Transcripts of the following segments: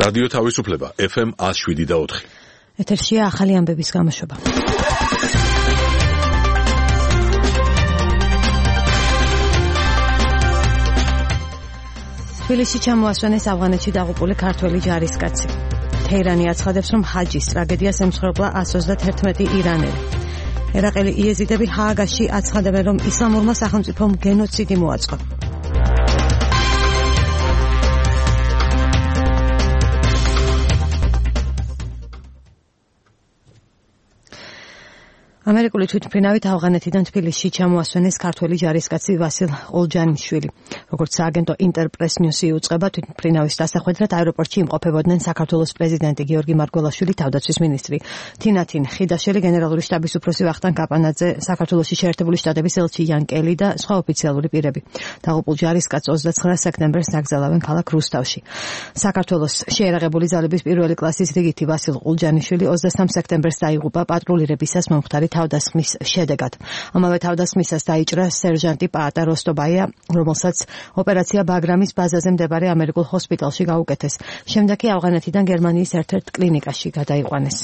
რადიო თავისუფლება FM 107.4. ეთერშია ახალი ამბების გამოშვება. თბილისში ჩამოასვენეს ავღანეთში დაღუპული ქართველი ჯარისკაცი. თეირანი აცხადებს, რომ ჰაჯის ტრაგედიას ემსხვერპლა 131 ირანელი. ერაყელი იეზიდები ჰააგაში აცხადებენ, რომ ისლამურმა სახელმწიფომ გენოციდი მოაწყო. ამერიკული თვითმფრინავით ავღანეთიდან თბილისში ჩამოასვენეს ქართველი ჯარისკაცი ვასილ ოლჯანიშვილი. როგორც სააგენტო ინტერპრეს ნიუსი იუწყება, თვითმფრინავის დასახვედრად აეროპორტში იმყოფებოდნენ საქართველოს პრეზიდენტი გიორგი მარგველაშვილი, თავდაცვის მინისტრი თინათინ ხიდაშელი, გენერალური შტაბის უფროსი ვახტანგ კაპანაძე, საქართველოში შეერთებული შტატების ელჩი იან კელი და სხვა ოფიციალური პირები. დაღუპულ ჯარისკაცს 29 სექტემბერს აკრძალავენ ქალაქ რუსთავში. საქართველოს შეერაღებული ძალების პირველი კლასის რიგითი ვასილ ოლჯანიშვილი 23 სექტემბერს დაიღუპა პატრულირებისას მომხდარი თავდასხმის შედეგად. ამავე თავდასხმისას დაიჭრა სერჟანტი პაატა როსტობაია, რომელსაც ოპერაცია ბაგრამის ბაზაზე მდებარე ამერიკულ ჰოსპიტალში გაუკეთეს. შემდეგ კი ავღანეთიდან გერმანიის ერთ-ერთ კლინიკაში გადაიყვანეს.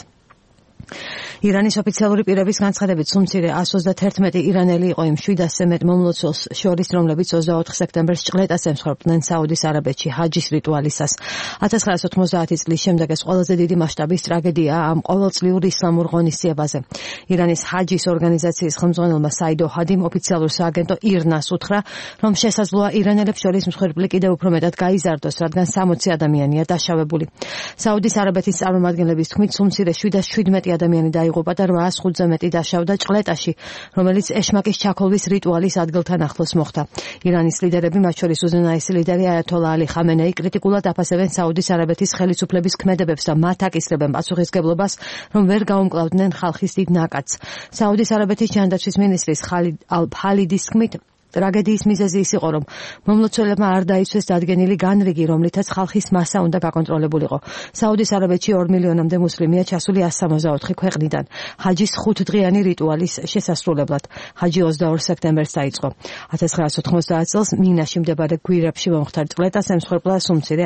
ირანის ოფიციალური პირების განცხადებით, სულ მცირე 131 ირანელი იყო იმ 700-ზე მეტ მომლოცველს შორის, რომლებიც 24 სექტემბერს ჭყლეტას ემსხვერპლდნენ საუდის არაბეთში ჰაჯის რიტუალისას. 1990 წლის შემდეგ ეს ყველაზე დიდი მასშტაბის ტრაგედიაა ამ ყოველწლიურ ისლამურ ღონისძიებაზე. ირანის ჰაჯის ორგანიზაციის ხელმძღვანელმა საიდ ოჰადიმ ოფიციალურ სააგენტო ირნას უთხრა, რომ შესაძლოა ირანელებს შორის მსხვერპლი კიდევ უფრო მეტად გაიზარდოს, რადგან 60 ადამიანია დაშავებული. საუდის არაბეთის წარმომადგენლების თქმით, სულ მცირე 717 ადამიანი დაიღუპა და 805-ზე მეტი დაშავდა ჭყლეტაში, რომელიც ეშმაკის ჩაქოლვის რიტუალის ადგილთან ახლოს მოხდა. ირანის ლიდერები, მათ შორის უზენაესი ლიდერი აიათოლა ალი ხამენეი, კრიტიკულად აფასებენ საუდის არაბეთის ხელისუფლების ქმედებებს და მათ აკისრებენ პასუხისგებლობას, რომ ვერ გაუმკლავდნენ ხალხის დიდ ნაკადს. საუდის არაბეთის ჯანდაცვის მინისტრის ხალიდ ალ-ფალიდის თქმით, ტრაგედიის მიზეზი ის იყო, რომ მომლოცველებმა არ დაიცვეს დადგენილი განრიგი, რომლითაც ხალხის მასა უნდა გაკონტროლებულიყო. საუდის არაბეთში 2 მილიონამდე მუსლიმია ჩასული 164 ქვეყნიდან. ჰაჯის 5დღიანი რიტუალის შესასრულებლად. ჰაჯი 22 სექტემბერს დაიწყო. 1990 წელს მინაში მდებარე გვირაბში მომხდარ ჭყლეტას ემსხვერპლა სულ მცირე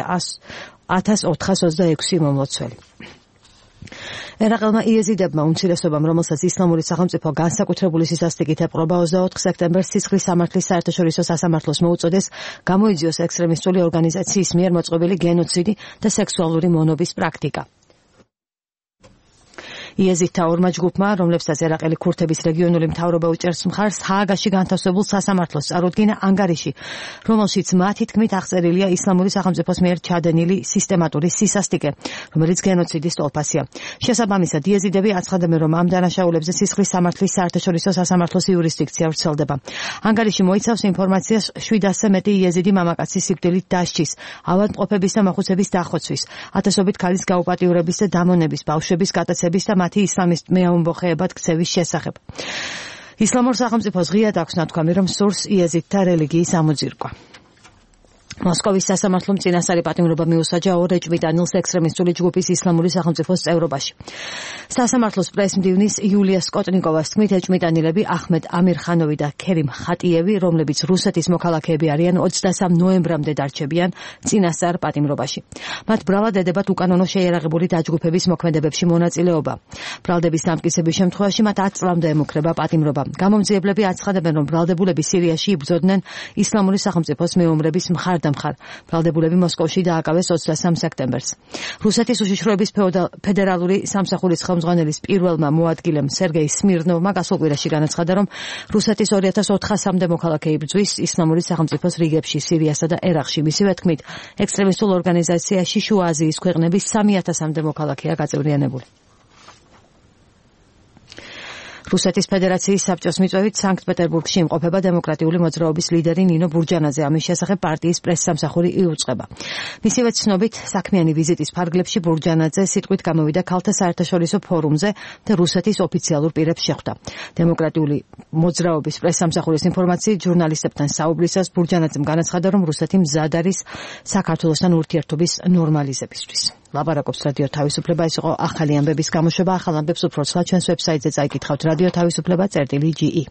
1426 მომლოცველი. ერაყელმა იეზიდებმა უმცირესობამ, რომელსაც ისლამური სახელმწიფო განსაკუთრებული სისასტიკით ეპყრობა, 24 სექტემბერს სისხლის სამართლის საერთაშორისო სასამართლოს მოუწოდეს გამოიძიოს ექსტრემისტული ორგანიზაციის მიერ მოწყობილი გენოციდი და სექსუალური მონობის პრაქტიკა. იეზიდთა ორმა ჯგუფმა, რომლებსაც ერაყელი ქურთების რეგიონული მთავრობა უჭერს მხარს, ჰააგაში განთავსებულ სასამართლოს წარუდგინა ანგარიში, რომელშიც მათი თქმით აღწერილია ისლამური სახელმწიფოს მიერ ჩადენილი სისტემატური სისასტიკე, რომელიც გენოციდის ტოლფასია. შესაბამისად, იეზიდები აცხადებენ, რომ ამ დანაშაულებზე სისხლის სამართლის საერთაშორისო სასამართლოს იურისდიქცია ვრცელდება. ანგარიში მოიცავს ინფორმაციას 700-ზე მეტი იეზიდი მამაკაცის სიკვდილით დასჯის, ავადმყოფების და მოხუცების დახოცვის, ათასობით ქალის გაუპატიურების და დამონების, ბავშვების გატაცების და მათი ისლამისტ მეამბოხეებად ქცევის შესახებ. ისლამურ სახელმწიფოს ღიად აქვს ნათქვამი, რომ სურს იეზიდთა რელიგიის ამოძირკვა. მოსკოვის სასამართლომ წინასწარი პატიმრობა მიუსაჯა ორ ეჭვმიტანილს ექსტრემისტული ჯგუფის ისლამური სახელმწიფოს წევრობაში. სასამართლოს პრესმდივნის იულია სკოტნიკოვას თქმით, ეჭვმიტანილები აჰმედ ამირხანოვი და ქერიმ ხატიევი, რომლებიც რუსეთის მოქალაქეები არიან, 23 ნოემბრამდე დარჩებიან წინასწარ პატიმრობაში. მათ ბრალად ედებათ უკანონო შეიარაღებული დაჯგუფების მოქმედებებში მონაწილეობა. ბრალდების დამტკიცების შემთხვევაში მათ 10 წლამდე ემუქრება პატიმრობა. გამომძიებლები აცხადებენ, რომ ბრალდებულები სირიაში იბრძოდნენ ისლამური სახელმწიფოს მეომრების მხარდამხარ. ბრალდებულები მოსკოვში დააკავეს 23 სექტემბერს. რუსეთის უშიშროების ფედერალური სამსახურის ხელმძღვანელის პირველმა მოადგილემ სერგეი სმირნოვმა გასულ კვირაში განაცხადა, რომ რუსეთის 2400-მდე მოქალაქე იბრძვის ისლამური სახელმწიფოს რიგებში სირიასა და ერაყში. მისივე თქმით, ექსტრემისტულ ორგანიზაციაში შუა აზიის ქვეყნების 3000-მდე მოქალაქეა გაწევრიანებული. რუსეთის ფედერაციის საბჭოს მიწვევით სანქტ-პეტერბურგში იმყოფება დემოკრატიული მოძრაობის ლიდერი ნინო ბურჯანაძე. ამის შესახებ პარტიის პრესსამსახური იუწყება. მისივე ცნობით, საქმიანი ვიზიტის ფარგლებში ბურჯანაძე სიტყვით გამოვიდა ქალთა საერთაშორისო ფორუმზე და რუსეთის ოფიციალურ პირებს შეხვდა. დემოკრატიული მოძრაობის პრესსამსახურის ინფორმაციით, ჟურნალისტებთან საუბრისას ბურჯანაძემ განაცხადა, რომ რუსეთი მზად არის საქართველოსთან ურთიერთობის ნორმალიზებისთვის. ლაპარაკობს რადიო თავისუფლება. ეს იყო ახალი ამბების გამოშვება. ახალ ამბებს უფრო ცლად ჩვენს ვებსაიტზე წაიკითხავთ რადიო თავისუფლება.ge.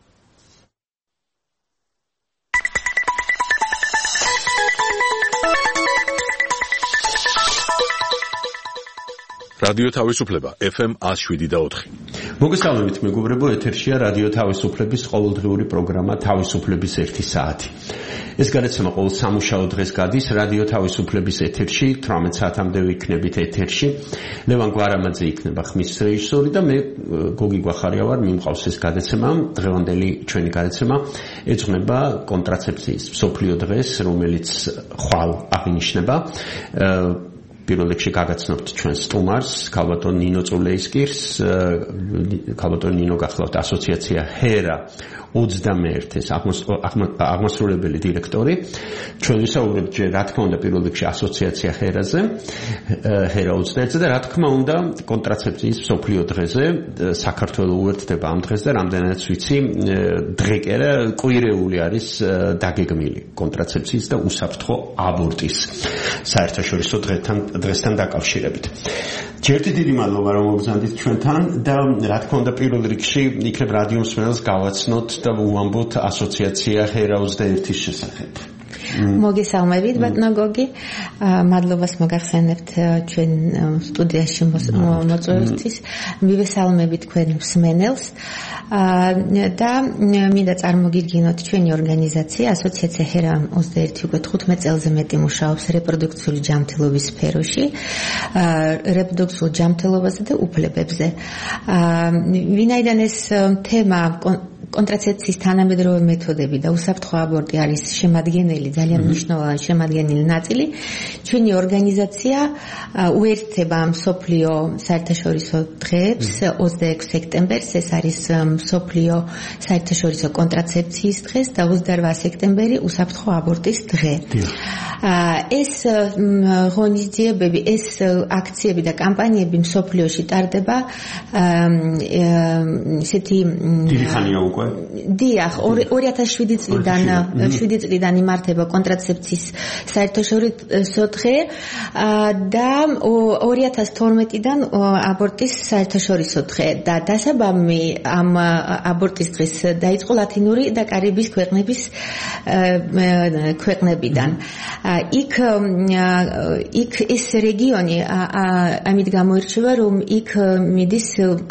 რადიო თავისუფლება FM 107.4. მოგესალმებით მეგობრებო, ეთერშია რადიო თავისუფლების ყოველდღიური პროგრამა თავისუფლების 1 საათი. ეს გადაცემა ყოველ სამუშაო დღეს გადის რადიო თავისუფლების ეთერში, 18 საათამდე ვიქნებით ეთერში. ლევან გვარამაძე იქნება ხმის რეჟისორი და მე გოგი გვახარია ვარ, მიმყავს ეს გადაცემა. დღევანდელი ჩვენი გადაცემა ეძღვნება კონტრაცეფციის მსოფლიო დღეს, რომელიც ხვალ აღინიშნება. პირველ რიგში გაგაცნობთ ჩვენ სტუმარს, ქალბატონ ნინო წულეისკირს, ქალბატონ ნინო გახლავთ ასოციაცია ჰერა 21-ის აღმასრულებელი დირექტორი. ჩვენ ვისაუბრებთ ჯერ რა თქმა უნდა პირველ რიგში ასოციაცია ჰერაზე, ჰერა 21-ზე და რა თქმა უნდა კონტრაცეფციის მსოფლიო დღეზე. საქართველოს უერთდება ამ დღეს და რამდენადაც ვიცი, დღე კი არა, კვირეული არის დაგეგმილი კონტრაცეფციის და უსაფრთხო აბორტის საერთაშორისო დღესთან დაკავშირებით. ჯერჯერობით დიდი მადლობა რომ მოგზავნით ჩვენთან და რა თქმა უნდა პირველ რიგში იქნებ რადიო მსმენელს გავაცნოთ და უამბოთ ასოციაცია ჰერა 21-ის შესახებ. მოგესალმებით ბატონო გოგი, მადლობას მოგახსენებთ ჩვენ სტუდიაში მოწვევისთვის. მივესალმებით თქვენ მსმენელს და მინდა წარმოგიდგინოთ ჩვენი ორგანიზაცია ასოციაცია ჰერა 21 უკვე 15 წელზე მეტი მუშაობს რეპროდუქციული ჯანმრთელობის სფეროში, რეპროდუქციულ ჯანმრთელობაზე და უფლებებზე. ვინაიდან ეს თემა კონტრაცეფციის თანამედროვე მეთოდები და უსაფრთხო აბორტი არის შემადგენელი, ძალიან მნიშვნელოვანი შემადგენელი ნაწილი. ჩვენი ორგანიზაცია უერთდება მსოფლიო საერთაშორისო დღეებს 26 სექტემბერს, ეს არის მსოფლიო საერთაშორისო კონტრაცეფციის დღეს და 28 სექტემბერი უსაფრთხო აბორტის დღე. ეს ღონისძიებები, ეს აქციები და კამპანიები მსოფლიოში ტარდება ისეთი დიხანია უკვე დიახ, 2007 წლიდან იმართება კონტრაცეფციის საერთაშორისო დღე და 2012-დან აბორტის საერთაშორისო დღე და დასაბამი ამ აბორტის დღის დაიწყო ლათინური და კარიბის ქვეყნებიდან. იქ ეს რეგიონი ამით გამოირჩევა, რომ იქ მიდის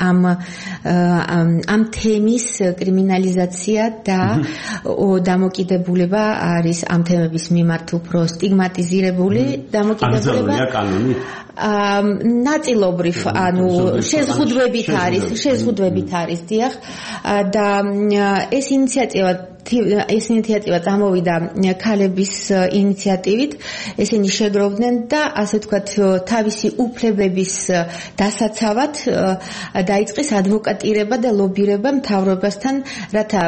ამ თემის კრიმინალიზაცია და დამოკიდებულება არის ამ თემების მიმართ უფრო სტიგმატიზირებული დამოკიდებულება. ნაწილობრივ, ანუ შეზღუდვებით არის, დიახ, და ეს ინიციატივა წამოვიდა ქალების ინიციატივით. ესენი შეგროვდნენ და ასე ვთქვათ თავისი უფლებების დასაცავად დაიწყეს ადვოკატირება და ლობირება მთავრობასთან, რათა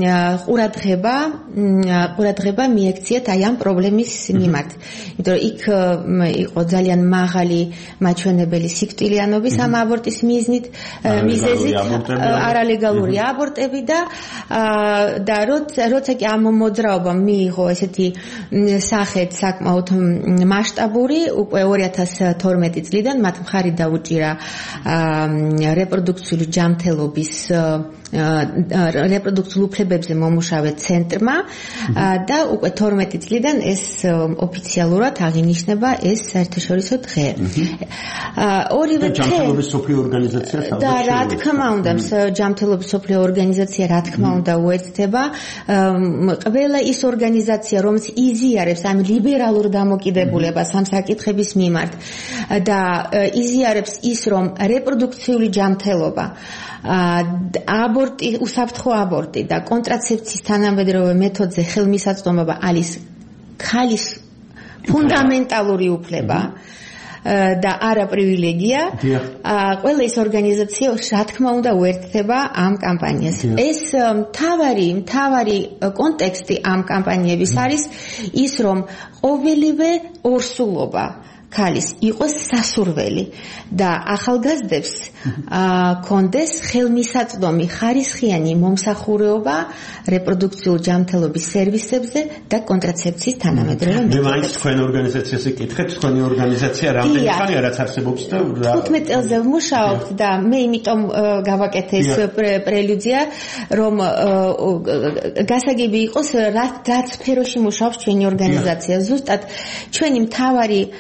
ყურადღება მიექციათ აი ამ პრობლემის მიმართ. იმიტომ რომ იქ იყო ძალიან მაღალი მაჩვენებელი სიკვდილიანობის ამ აბორტის მიზეზით, არალეგალური აბორტები და როცა კი ამ მოძრაობამ მიიღო ესეთი სახეთ საკმაოდ მასშტაბური, უკვე 2012 წლიდან მათ მხარი დაუჭირა რეპროდუქციული ჯანმრთელობის რეპროდუქციულ უფლებებზე მომუშავე ცენტრმა და უკვე 12 წლიდან ეს ოფიციალურად აღინიშნება ეს საერთაშორისო დღე. ორივე ჯანმრთელობის სოფლიო ორგანიზაცია და რა თქმა უნდა ჯანმრთელობის სოფლიო ორგანიზაცია რა თქმა უნდა უერთდება ყველა ის ორგანიზაცია, რომელიც იზიარებს ამ ლიბერალურ დამოკიდებულებას ამ საკითხების მიმართ და იზიარებს ის, რომ რეპროდუქციული ჯანმრთელობა, აბორტი, უსაფრთხო აბორტი და კონტრაცეფციის თანამედროვე მეთოდზე ხელმისაწვდომობა არის ქალის ფუნდამენტალური უფლება და არა პრივილეგია. ყველა ეს ორგანიზაცია რა თქმა უნდა უერთდება ამ კამპანიას. ეს მთავარი კონტექსტი ამ კამპანიების არის ის, რომ ყოველივე ორსულობა ქალის იყოს სასურველი და ახალგაზრდებს კონდეს ხელმისაწვდომი ხარისხიანი მომსახურება რეპროდუქციულ ჯანმრთელობის სერვისებზე და კონტრაცეფციის თანამედროვე მეთოდებზე. მე მაინც თქვენ ორგანიზაციაზე კითხეთ, თქვენი ორგანიზაცია რამდენი ხანია რაც არსებობს და 15 წელზე ვმუშაობთ და მე იმიტომ გავაკეთე ეს პრელუდია, რომ გასაგები იყოს რაც სფეროში მუშაობს ჩვენი ორგანიზაცია. ზუსტად ჩვენი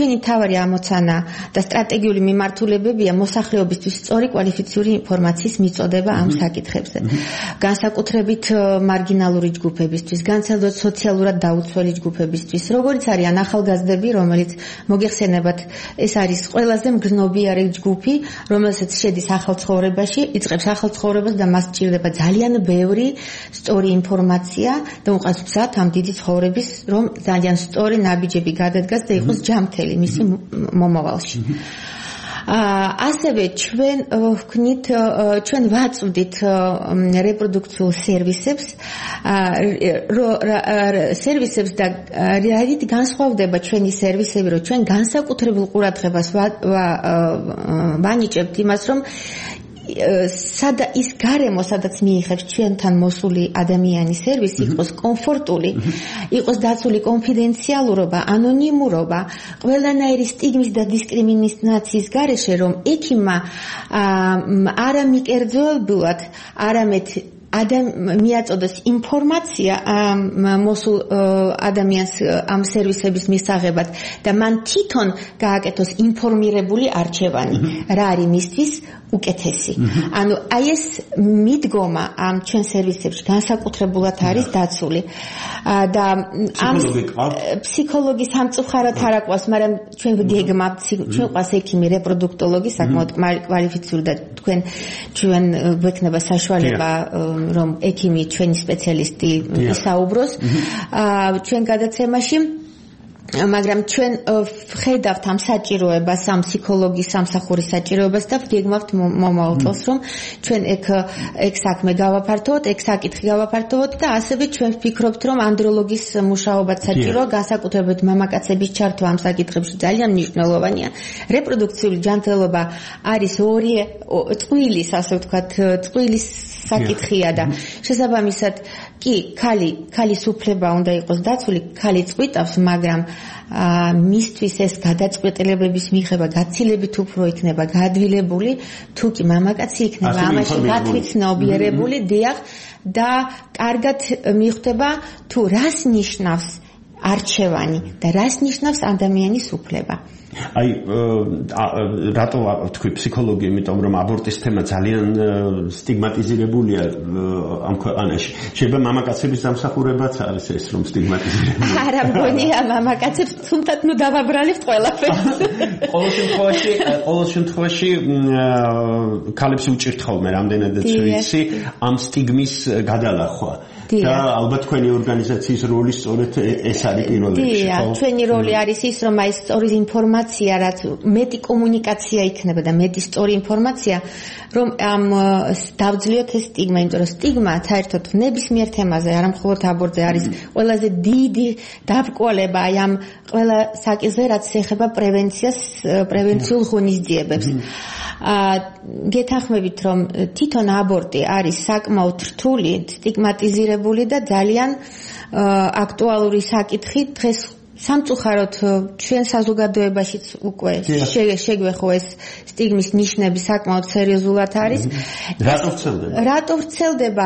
ჩვენი თავარი ამოცანა და სტრატეგიული მიმართულებებია მოსახლეობისთვის სწორი კვალიფიციური ინფორმაციის მიწოდება ამ საკითხებზე. განსაკუთრებით მარგინალური ჯგუფებისთვის, განსაკუთრებით სოციალურად დაუცველი ჯგუფებისთვის, როგორც არიან ახალგაზრდები, რომელიც მოგეხსენებათ, ეს არის ყველაზე მგრძნობიარე ჯგუფი, რომელსაც შედის ახალ ცხოვრებაში, იწყებს ახალ ცხოვრებას და მას სჭირდება ძალიან ბევრი სწორი ინფორმაცია და უყავს გზად ამ დიდი ცხოვრების, რომ ძალიან სწორი ნაბიჯები გადადგას და იყოს ჯანმრთელი მისი მომავალში. ასევე ჩვენ ვაწვდით რეპროდუქციულ სერვისებს და რით განსხვავდება ჩვენი სერვისები, რომ ჩვენ განსაკუთრებულ ყურადღებას ვანიჭებთ იმას, რომ ის გარემო, სადაც მიიღებს ჩვენთან მოსული ადამიანის სერვისი, იყოს კომფორტული, იყოს დაცული კონფიდენციალურობა, ანონიმურობა, ყველანაირი სტიგმის და დისკრიმინაციის გარეშე, რომ ექიმმა არა მიკერძოებულად, არამედ მიაწოდოს ინფორმაცია მოსულ ადამიანს ამ სერვისების მისაღებად და მან თვითონ გააკეთოს ინფორმირებული არჩევანი, რა არის მისთვის უკეთესი. ანუ აი ეს მიდგომა ამ ჩვენ სერვისებში განსაკუთრებულად არის დაცული. და ამ ფსიქოლოგი სამწუხაროდ არ აყვავს, მაგრამ ჩვენ გეგმავთ, ჩვენ ყავს ექიმი, რეპროდუქტოლოგი, საკმაოდ კვალიფიციური და ჩვენ გვექნება საშუალება რომ ექიმი ჩვენი სპეციალისტი ისაუბროს ჩვენ გადაცემაში. მაგრამ ჩვენ ხედავთ ამ საჭიროებას, ამ ფსიქოლოგის სამსახურის საჭიროებას და გეგმავთ მომავალ წელს, რომ ჩვენ ეგ საქმე გავაფართოვოთ, ეგ საკითხი გავაფართოვოთ და ასევე ჩვენ ვფიქრობთ, რომ ანდროლოგის მუშაობაც საჭიროა, განსაკუთრებით მამაკაცების ჩართვა ამ საკითხებში ძალიან მნიშვნელოვანია. რეპროდუქციული ჯანმრთელობა არის წყვილის, ასე ვთქვათ, წყვილის საკითხია და შესაბამისად კი ქალის უფლება უნდა იყოს დაცული, ქალი წყვიტავს, მაგრამ მისთვის ეს გადაწყვეტილებების მიღება გაცილებით უფრო იქნება გადვილებული, თუ კი მამაკაცი იქნება ამაში გათვითცნობიერებული, დიახ, და კარგად მიხვდება თუ რას ნიშნავს არჩევანი და რას ნიშნავს ადამიანის უფლება. აი რატო თქვი ფსიქოლოგია, იმიტომ რომ აბორტის თემა ძალიან სტიგმატიზირებულია ამ ქვეყანაში. შეიძლება მამაკაცების დამსახურებაც არის ეს, რომ სტიგმატიზირებული. არა მგონია მამაკაცებს თუმცა ნუ დავაბრალებთ ყველაფერს. ყოველ შემთხვევაში ქალებს უჭირთ ხოლმე რამდენადაც ვიცი ამ სტიგმის გადალახვა. და ალბათ თქვენი ორგანიზაციის როლი სწორედ ეს არის პირველ რიგში, ხო? ჩვენი როლი არის ის, რომ აი სწორი ინფორმაცია, რაც მეტი კომუნიკაცია იქნება და მეტი სწორი ინფორმაცია, რომ ამ დავძლიოთ ეს სტიგმა, იმიტომ რომ სტიგმა საერთოდ ნებისმიერ თემაზე, არა მხოლოდ აბორტზე არის ყველაზე დიდი დაბრკოლება აი ამ ყველა საკითხზე, რაც ეხება პრევენციულ ღონისძიებებს. გეთანხმებით, რომ თვითონ აბორტი არის საკმაოდ რთული, სტიგმატიზირებული და ძალიან აქტუალური საკითხი დღეს სამწუხაროდ ჩვენ საზოგადოებაშიც უკვე შეგვეხო ეს სტიგმის ნიშნები საკმაოდ სერიოზულად არის. რატო ვრცელდება?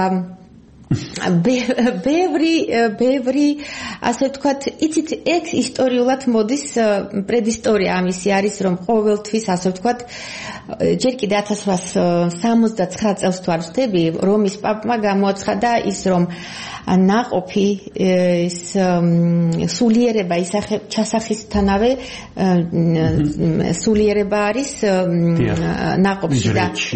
ბევრი ასე ვთქვათ, იცით, ეგ ისტორიულად მოდის პრედისტორია ამისი არის, რომ ყოველთვის ასე ვთქვათ, ჯერ კიდე 1869 წელს თუ არ ვცდები, რომის პაპმა გამოაცხადა ის, რომ ნაყოფი ის სულიერება ჩასახისთანავე სულიერება არის ნაყოფში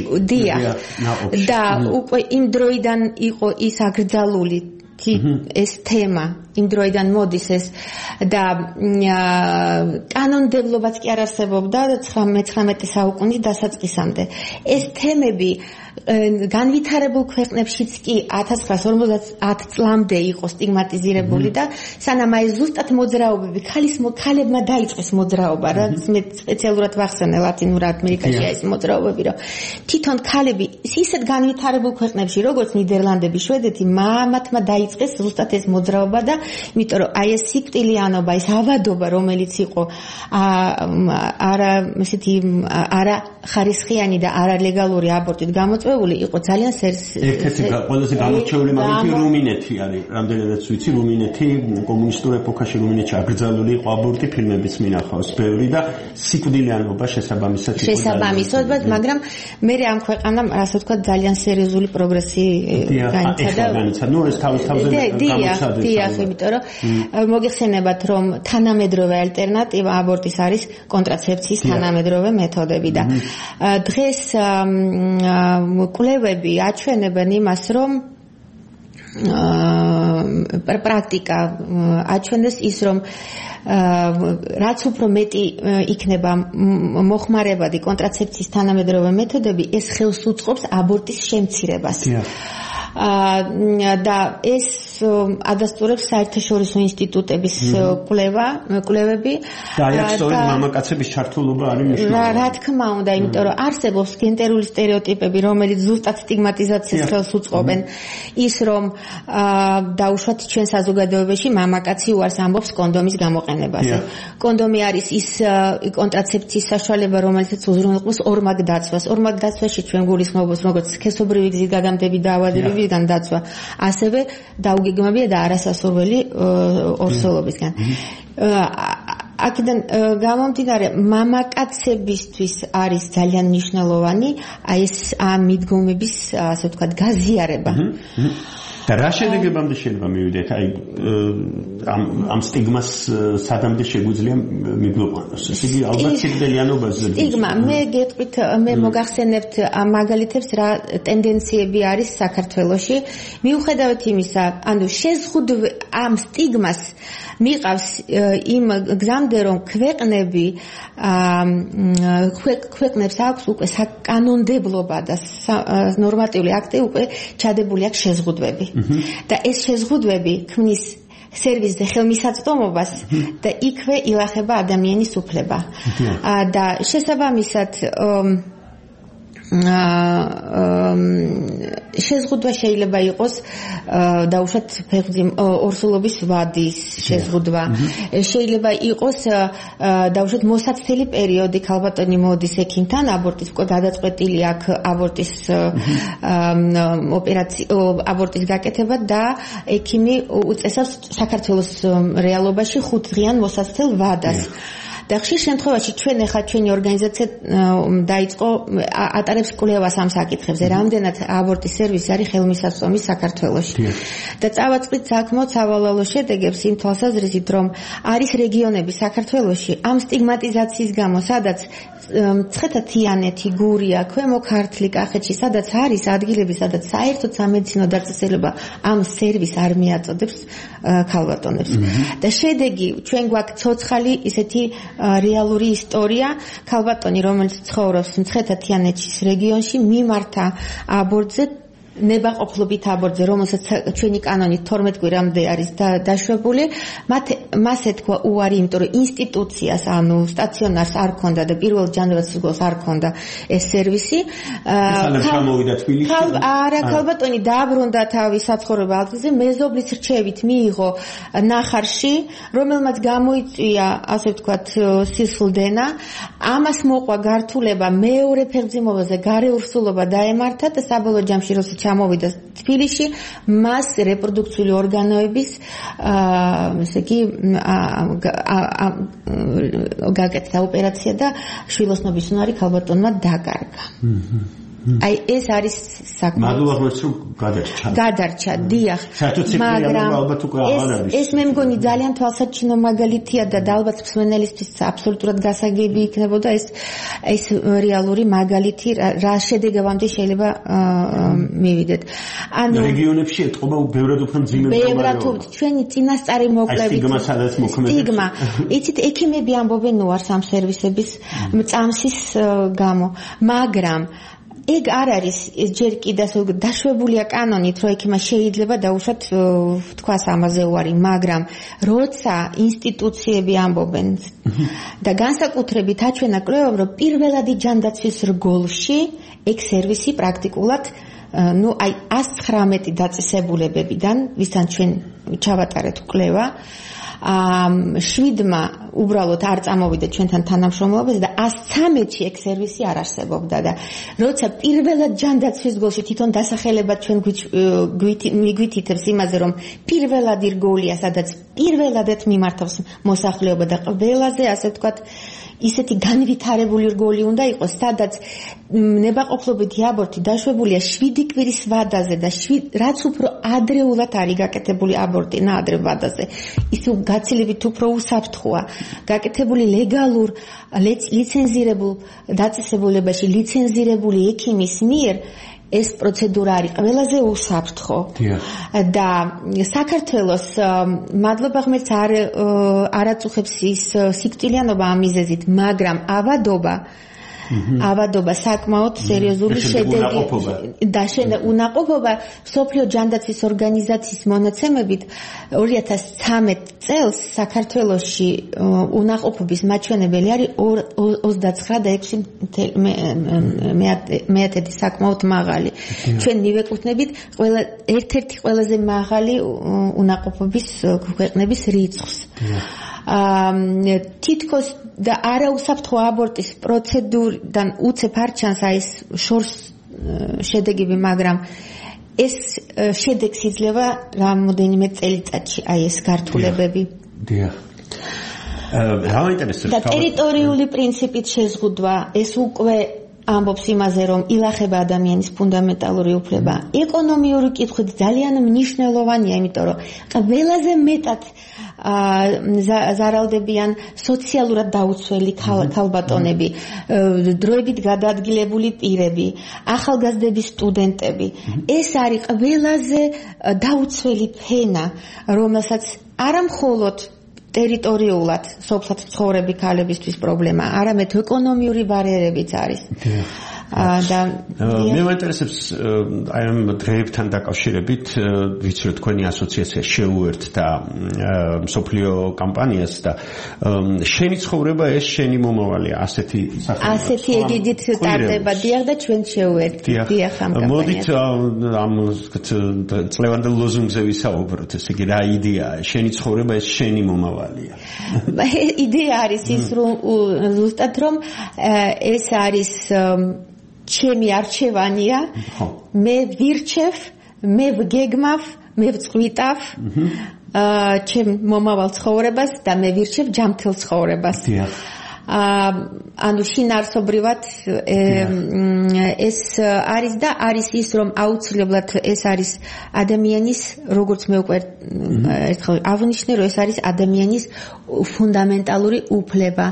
და უკვე იმ დროიდან იყო ის აკრძალული ეს თემა, იმ დროიდან მოდის ეს და კანონმდებლობაც კი არ არსებობდა 19 საუკუნის დასაწყისამდე. ეს თემები განვითარებულ ქვეყნებშიც კი 1950 წლამდე იყო სტიგმატიზირებული და სანამ აი ზუსტად მოძრაობები ქალებმა დაიწყეს მოძრაობა, რაც მე სპეციალურად ვახსენე ლათინურ ამერიკაში ეს მოძრაობები, რომ თვითონ ქალები ისეთ განვითარებულ ქვეყნებში, როგორც ნიდერლანდები, შვედეთი, მათმა დაიწყეს ზუსტად ეს მოძრაობა და იმიტომ რომ აი ეს სიკვდილიანობა, ეს ავადობა, რომელიც იყო არა ხარისხიანი და არალეგალური აბორტით გამოწვეული, იყო ძალიან ერთ-ერთი ყველაზე გამორჩეული მაგალითი რუმინეთი არის. რამდენადაც ვიცი, რუმინეთი კომუნისტურ ეპოქაში რუმინეთში აკრძალული იყო აბორტი, ფილმებიც მინახავს ბევრი და სიკვდილიანობა შესაბამისად იყო. შესაბამისად, მაგრამ მე ამ ქვეყანამ ასე ვთქვათ ძალიან სერიოზული პროგრესი განიცადა. ნუ ეს თავის-თავზე გამოცხადდა. დიახ, იმიტომ რომ მოგეხსენებათ, რომ თანამედროვე ალტერნატივა აბორტის არის კონტრაცეფციის თანამედროვე მეთოდები და დღეს კვლევები აჩვენებენ იმას, რომ პრაქტიკა აჩვენებს ის, რომ რაც უფრო მეტი იქნება მოხმარებადი კონტრაცეფციის თანამედროვე მეთოდები, ეს ხელს უწყობს აბორტის შემცირებას. და ეს ადასტურებს საერთაშორისო ინსტიტუტების კვლევები და აი სწორედ მამაკაცების ჩართულობა არის მნიშვნელოვანი. რა თქმა უნდა, იმიტომ რომ არსებობს გენდერული სტერეოტიპები, რომელიც ზუსტად სტიგმატიზაციას ხელს უწყობენ. ის რომ დაუშვათ ჩვენ საზოგადოებაში მამაკაცი უარს ამბობს კონდომის გამოყენებაზე. კონდომი არის ის კონტრაცეფციის საშუალება, რომელიც უზრუნველყოფს ორმაგ დაცვას. ორმაგ დაცვაში ჩვენ გულისხმობთ როგორც სქესობრივი გზით გადამდები დაავადებებიდან დაცვა, ასევე დაუგეგმებია და არასასურველი ორსულობისგან. აქედან გამომდინარე, მამაკაცებისთვის არის ძალიან მნიშვნელოვანი აი ეს ამ მიდგომების, ასე ვთქვათ, გაზიარება. და რა შედეგებამდე შეიძლება მივიდეთ? აი ამ სტიგმას სადამდე შეგვიძლია მიგვიყვანოს? ეს იგი ალბათ სიკვდილიანობაზე. სტიგმა, მე გეტყვით, მე მოგახსენებთ ამ მაგალითებს რა ტენდენციები არის საქართველოში. მიუხედავად იმისა, ანუ შეზღუდვა ამ სტიგმას მიყავს იმ გზამდე, რომ ქვეყნებს აქვს უკვე საკანონმდებლობა და ნორმატიული აქტი უკვე ჩადებული აქვს შეზღუდვები. და ეს შეზღუდვები ქმნის სერვისზე ხელმისაწვდომობას და იქვე ილახება ადამიანის უფლება. და შესაბამისად შეზღუდვა შეიძლება იყოს დაუშვათ ორსულობის ვადის შეზღუდვა. შეიძლება იყოს დაუშვათ მოსაცდელი პერიოდი, ქალბატონი მოდის ექიმთან, აბორტის გადაწყვეტილი აქვს აბორტის აბორტის გაკეთება და ექიმი უწესავს საქართველოს რეალობაში 5 დღიან მოსაცდელ ვადას. და ხშირ შემთხვევაში ჩვენი ორგანიზაცია დაიწყო ატარებს კვლევას ამ საკითხებზე, რამდენად აბორტის სერვისი არის ხელმისაწვდომი საქართველოში. და წავაწყდით საქმო სავალალო შედეგებს იმ თვალსაზრისით, რომ არის რეგიონები საქართველოში ამ სტიგმატიზაციის გამო, სადაც მცხეთა თიანეთი, გურია, ქვემო ქართლი, კახეთში, სადაც არის ადგილები, სადაც საერთოდ სამედიცინო დაწესებულება ამ სერვისს არ მიაწოდებს ქალბატონებს. და შედეგი ჩვენ გვაქვს ცოცხალი ისეთი რეალური ისტორია, ქალბატონი, რომელიც ცხოვრობს მცხეთა თიანეთის რეგიონში, მიმართა აბორტზე, ნებაყოფლობით აბორტზე, რომელსაც ჩვენი კანონით 12 კვირამდე არის დაშვებული, მას ეთქვა უარი, იმიტომ რომ ინსტიტუციას, ანუ სტაციონარს არ ქონდა და პირველ ჯანმრთელობას არ ქონდა ეს სერვისი. არა, ქალბატონი დააბრუნდა თავის საცხოვრებელ ადგილზე, მეზობლის რჩევით მიიღო ნახარში, რომელმაც გამოიწვია, ასე ვთქვათ, სისხლდენა, ამას მოყვა გართულება მეორე ფეხმძიმობაზე, გარეურსულობა დაემართა და საბოლოო ჯამში როცა ჩამოვიდა თბილისში, მას რეპროდუქციული ორგანოების ესე იგი გაკეთდა ოპერაცია და შვილოსნობის უნარი ქალბატონმა დაკარგა. აი ეს არის საკმაოდ მაგალითად რომ გადარჩა, დიახ. მაგრამ ეს მე მგონი ძალიან თვალსაჩინო მაგალითია და ალბათ მსმენელისთვის აბსოლუტურად გასაგები იქნებოდა ეს რეალური მაგალითი, რა შედეგებამდე შეიძლება მივიდეთ. ანუ რეგიონებში ეთყობა ბევრად უფრო მძიმე მდგომარეობა. ჩვენი წინასწარი მოკვლევით სტიგმა. იცით, ექიმები ამბობენ უარს ამ სერვისების წამსის გამო, მაგრამ ეგ არ არის ჯერ კიდევ დაშვებულია კანონით, რომ ექიმა შეიძლება დაუშვათ თქვას ამაზე უარი, მაგრამ როცა ინსტიტუციები ამბობენ და განსაკუთრებით აჩვენა კვლევამ, რომ პირველადი ჯანდაცვის რგოლში ეგ სერვისი პრაქტიკულად აი 119 დაწესებულებებიდან, ვისთან ჩვენ ჩავატარეთ კვლევა, 7-მა უბრალოდ არ წამოვიდა ჩვენთან თანამშრომლობაზე და 113-ში ეგ სერვისი არ არსებობდა და როცა პირველად ჯანდაცვის გოლში თვითონ დასახელება ჩვენ მიგვითითებს იმაზე, რომ პირველადი რგოლია, სადაც პირველადაც მიმართავს მოსახლეობა და ყველაზე, ასე ვთქვათ, ისეთი განვითარებული რგოლი უნდა იყოს, სადაც ნებაყოფლობითი აბორტი დაშვებულია 7 კვირის ვადაზე და რაც უფრო ადრეულად არის გაკეთებული აბორტი ნაადრევ ვადაზე, ის გაცილებით უფრო უსაფრთხოა. გაკეთებული ლეგალურ ლიცენზირებულ დაწესებულებაში ლიცენზირებული ექიმის მიერ ეს პროცედურა არის ყველაზე უსაფრთხო. და საქართველოს მადლობა ღმერთს არ აწუხებს ის სიკვდილიანობა ამ მიზეზით, მაგრამ ავადობა საკმაოდ სერიოზული შედეგი და უნაყოფობა სოფლიო ჯანდაცვის ორგანიზაციის მონაცემებით 2013 წელს საქართველოში უნაყოფობის მაჩვენებელი არის 29.6 საკმაოდ მაღალი. ჩვენ მივეკუთვნებით ერთ-ერთი ყველაზე მაღალი უნაყოფობის ქვეყნების რიცხვს. თითქოს და არაუსაფრთხო აბორტის პროცედურიდან უცებ არ ჩანს ეს შორს შედეგები, მაგრამ ეს შედეგს იძლევა რამოდენიმე წელიწადში ეს გართულებები. და ტერიტორიული პრინციპით შეზღუდვა ეს უკვე ამბობს იმაზე, რომ ილახება ადამიანის ფუნდამენტალური უფლება. ეკონომიური კითხვით ძალიან მნიშვნელოვანია, იმიტომ რომ ყველაზე მეტად ზარალდებიან სოციალურად დაუცველი ქალბატონები, დროებით გადაადგილებული პირები, ახალგაზრდები, სტუდენტები. ეს არის ყველაზე დაუცველი ფენა, რომელსაც არა მხოლოდ ტერიტორიულად სოფლად ცხოვრები ქალებისთვის პრობლემა, არამედ ეკონომიური ბარიერებიც არის. მე მაინტერესებს აი ამ დღეებთან დაკავშირებით, ვიცი რომ თქვენი ასოციაცია შეუერთდა მსოფლიო კამპანიას და შენი ცხოვრება ეს შენი მომავალია, ასეთი ეგიდით ტარდება, დიახ და ჩვენ შევუერთდით ამ კამპანიას. მოდით ამ წლევანდელ ლოზუნგზე ვისაუბროთ, ესე იგი რა იდეაა, შენი ცხოვრება ეს შენი მომავალია. იდეა არის ის, რომ ზუსტად რომ ეს არის ჩემი არჩევანია, მე ვირჩევ, მე ვგეგმავ, მე ვწყვიტავ ჩემ მომავალ ცხოვრებას და მე ვირჩევ ჯანმრთელ ცხოვრებას. ანუ შინაარსობრივად ეს არის და არის ის, რომ აუცილებლად ეს არის ადამიანის, როგორც მე უკვე ერთხელ აღნიშნე, რომ ეს არის ადამიანის ფუნდამენტალური უფლება.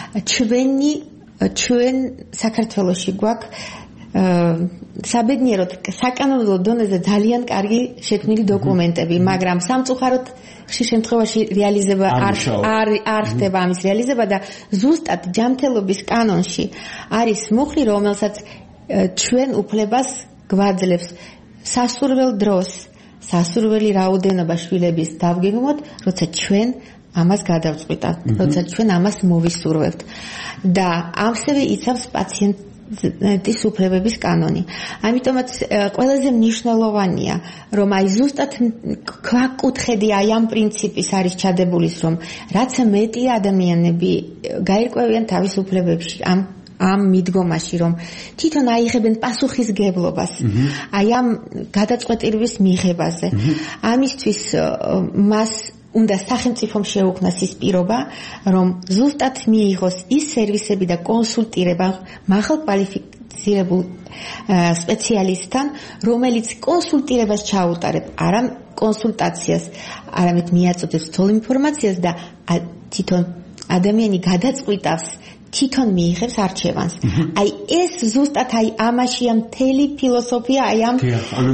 ჩვენ საქართველოში გვაქვს საბედნიეროდ საკანონმდებლო დონეზე ძალიან კარგი შექმნილი დოკუმენტები, მაგრამ სამწუხაროდ ხშირ შემთხვევაში რეალიზება არ ხდება ამის რეალიზება და ზუსტად ჯანმრთელობის კანონში არის მუხლი, რომელსაც ჩვენ უფლებას გვაძლევს სასურველ დროს, სასურველი რაოდენობა შვილების დავგეგმოთ, როცა ჩვენ ამას გადავწყვიტავთ, როცა ჩვენ ამას მოვისურვებთ და ამსევე იცავს პაციენტის უფლებების კანონი. ამიტომაც ყველაზე მნიშვნელოვანია, რომ აი ზუსტად ქვაკუთხედი აი ამ პრინციპის არის ჩადებული, რომ რაც მეტი ადამიანები გაირკვევიან თავის უფლებებში, ამ მიდგომაში, რომ თვითონ აიღებენ პასუხისგებლობას აი ამ გადაწყვეტილების მიღებაზე. ამისთვის მას უნდა სახელმწიფომ შეუქმნას ის პირობა, რომ ზუსტად მიიღოს ის სერვისები და კონსულტირება მაღალკვალიფიცირებულ სპეციალისტთან, რომელიც კონსულტირებას ჩაუტარებ, არა კონსულტაციას, არამედ მიაწოდებს თვალ ინფორმაციას და თვითონ ადამიანი გადაწყვიტავს თვითონ მიიღებს არჩევანს. აი ეს ზუსტად ამაშია მთელი ფილოსოფია, აი ამ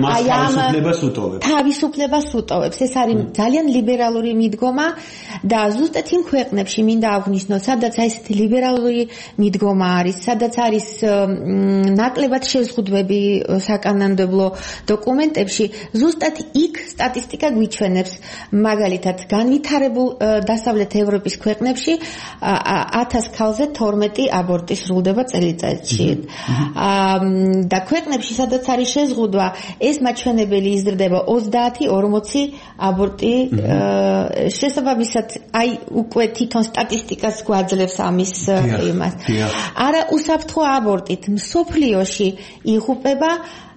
თავისუფლებას უტოვებს. ეს არის ძალიან ლიბერალური მიდგომა და ზუსტად იმ ქვეყნებში მინდა აღვნიშნოთ, სადაც აი ესეთი ლიბერალური მიდგომა არის, სადაც არის ნაკლებად შეზღუდვები საკანონმდებლო დოკუმენტებში, ზუსტად იქ სტატისტიკა გვიჩვენებს, მაგალითად, განვითარებულ დასავლეთ ევროპის ქვეყნებში 1000 ქალზე 12 აბორტი სრულდება წელიწადში. და ქვეყნებში, სადაც არის შეზღუდვა, ეს მაჩვენებელი იზრდება 30-40 აბორტი. შესაბამისად, აი უკვე თვითონ სტატისტიკას გვაძლევს ამის იმას. არა უსაფრთხო აბორტით მსოფლიოში იღუპება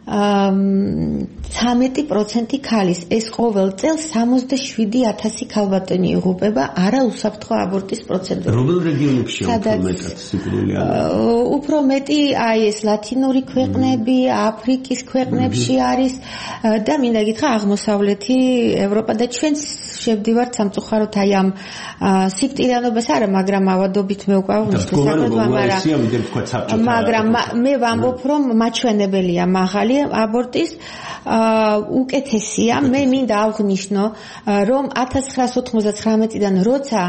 13% ქალის. ეს ყოველ წელს 67,000 ქალბატონი იღუპება არა უსაფრთხო აბორტის პროცედურით. რომელ რეგიონებში უფრო მეტად სიკვდილი არის? უფრო მეტი აი ეს ლათინური ქვეყნები, აფრიკის ქვეყნებში არის და მინდა გითხრა აღმოსავლეთი ევროპა და ჩვენ შევდივართ სამწუხაროდ აი ამ სიკვდილიანობას არა, მაგრამ ავადობით მე უკვე აღვნიშნე, მაგრამ მე ვამბობ, რომ მაჩვენებელია მაღალი აბორტის უკეთესია. მე მინდა აღვნიშნო, რომ 1999-დან როცა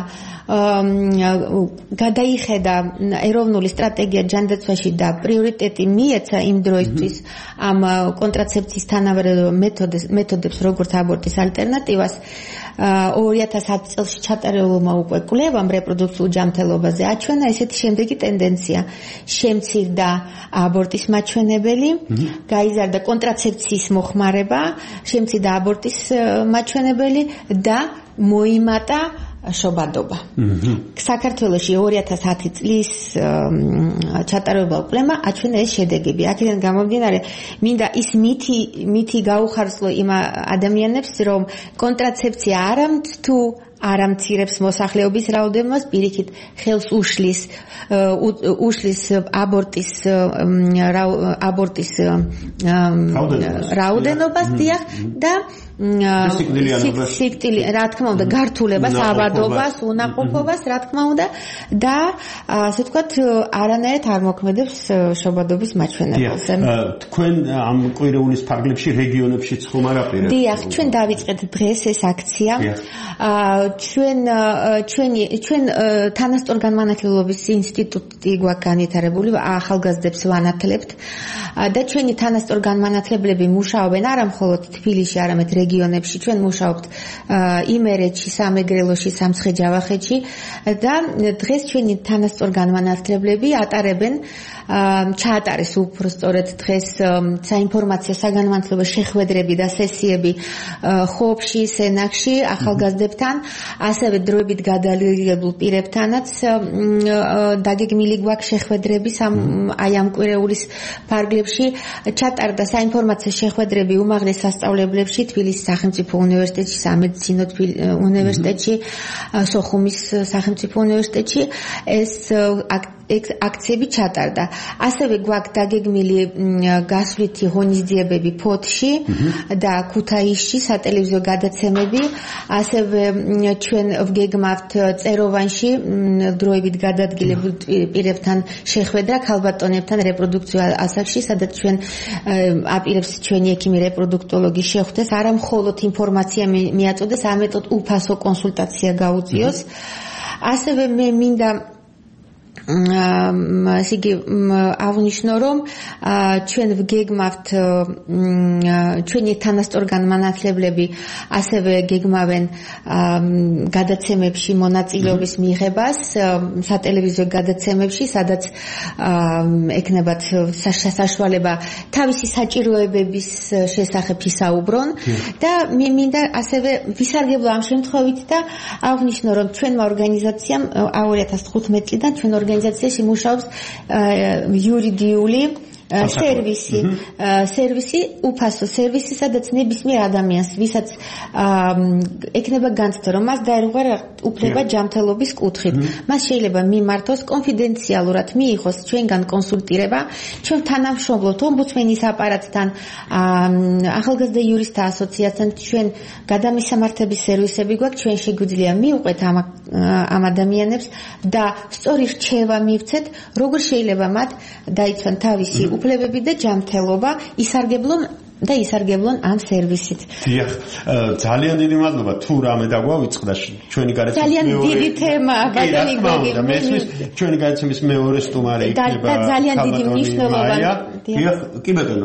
გადაიხედა ეროვნული სტრატეგია ჯანდაცვაში და პრიორიტეტი მიეცა იმ დროისთვის ამ კონტრაცეფციის თანავარდო მეთოდებს, როგორც აბორტის ალტერნატივას, 2010 წელს ჩატარებულმა უკვე კვლევამ რეპროდუქციულ ჯანმრთელობაზე აჩვენა ესეთი შემდეგი ტენდენცია: შემცირდა აბორტის მაჩვენებელი, გაიზარდა კონტრაცეფციის მოხმარება, შემცირდა აბორტის მაჩვენებელი და მოიმატა შობადობა. საქართველოში 2010 წლის ჩატარებულ კვლევამ აჩვენა ეს შედეგები. აქედან გამომდინარე, მინდა ის მითი გაუხარსლო იმ ადამიანებს, რომ კონტრაცეფცია არამთუ არ ამცირებს მოსახლეობის რაოდენობას, პირიქით ხელს უშლის აბორტის რაოდენობას და რა თქმა უნდა გართულებას, ავადობას, უნაყოფობას, რა თქმა უნდა და ასე ვთქვათ, არანაირად არ მოქმედებს შობადობის მაჩვენებელს. თქვენ ამ კვირეულის ფარგლებში რეგიონებშიც ხომ არ აპირებთ? დიახ, ჩვენ დავიწყეთ დღეს ეს აქცია. ჩვენ თანასწორ განმანათლებლობის ინსტიტუტი გვაქვს განვითარებული, ახალგაზრდებს ვანათლებთ და ჩვენი თანასწორ განმანათლებლები მუშაობენ არა მხოლოდ თბილისში, არამედ რეგიონებში. ჩვენ მუშაობთ იმერეთში, სამეგრელოში, სამცხე-ჯავახეთში და დღეს ჩვენი თანასწორ განმანათლებლები ატარებენ ჩაატარეს უბრალოდ დღეს საინფორმაციო საგანმანათლებლო შეხვედრები და სესიები ხობში, სენაკში ახალგაზრდებთან, ასევე დროებით გადალილებულ პირებთანაც დაგეგმილი გვაქვს შეხვედრები აი ამ კვირეულის ფარგლებში. ჩატარდა საინფორმაციო შეხვედრები უმაღლეს სასწავლებლებში, თბილისის სახელმწიფო უნივერსიტეტში, სამედიცინო უნივერსიტეტში, სოხუმის სახელმწიფო უნივერსიტეტში. ეს აქციები ჩატარდა. ასევე გვაქვს დაგეგმილი გასვლითი ღონისძიებები ფოთში და ქუთაისში სატელევიზიო გადაცემები. ასევე ჩვენ ვგეგმავთ წეროვანში დროებით გადადგილებულ პირებთან შეხვედრა ქალბატონებთან რეპროდუქციულ ასაკში, სადაც ჩვენ აპირებს ჩვენი ექიმი რეპროდუქტოლოგი შეხვდეს, არა მხოლოდ ინფორმაცია მიაწოდეს, ამეტოდ უფასო კონსულტაცია გაუწიოს. ასევე მე მინდა ისიგი აღვნიშნო, რომ ჩვენ ვგეგმავთ ჩვენი თანასწორ განმანათლებლები ასევე გეგმავენ გადაცემებში მონაწილეობის მიღებას სატელევიზიო გადაცემებში, სადაც ექნებათ საშუალება თავისი საჭიროებების შესახებ ისაუბრონ და მინდა ასევე ვისარგებლო ამ შემთხვევით და აღვნიშნო, რომ ჩვენმა ორგანიზაციამ 2015 წლიდან ჩვენ ორგანიზაციაში მუშაობს იურიდიული სერვისი, უფასო სერვისი, სადაც ნებისმიერ ადამიანს, ვისაც ეკნება განცდა, რომ მას დაერღვა უფლება ჯანმრთელობის კუთხით. მას შეიძლება მიმართოს კონფიდენციალურად მიიღოს ჩვენგან კონსულტირება, ჩვენ თანამშრომლობთ ომბუდსმენის აპარატთან, ახალგაზრდა იურისტთა ასოციაციასთან, ჩვენ გადამისამართების სერვისები გვაქვს, ჩვენ შეგვიძლია მიუყვეთ ამ ადამიანებს და სწორი რჩევა მივცეთ, როგორ შეიძლება მათ დაიცვან თავისი უფლებები და ჯანმრთელობა, ისარგებლონ ამ სერვისით. დიახ, ძალიან დიდი მადლობა. თუ რამე დაგვავიწყდა ჩვენი გარეთ ძალიან დიდი თემაა, ბატონი გოგი. ჩვენი გარეთმის მეორე სტუმარი იქნება და ძალიან დიდი მნიშვნელობა. დიახ, კი ბატონო.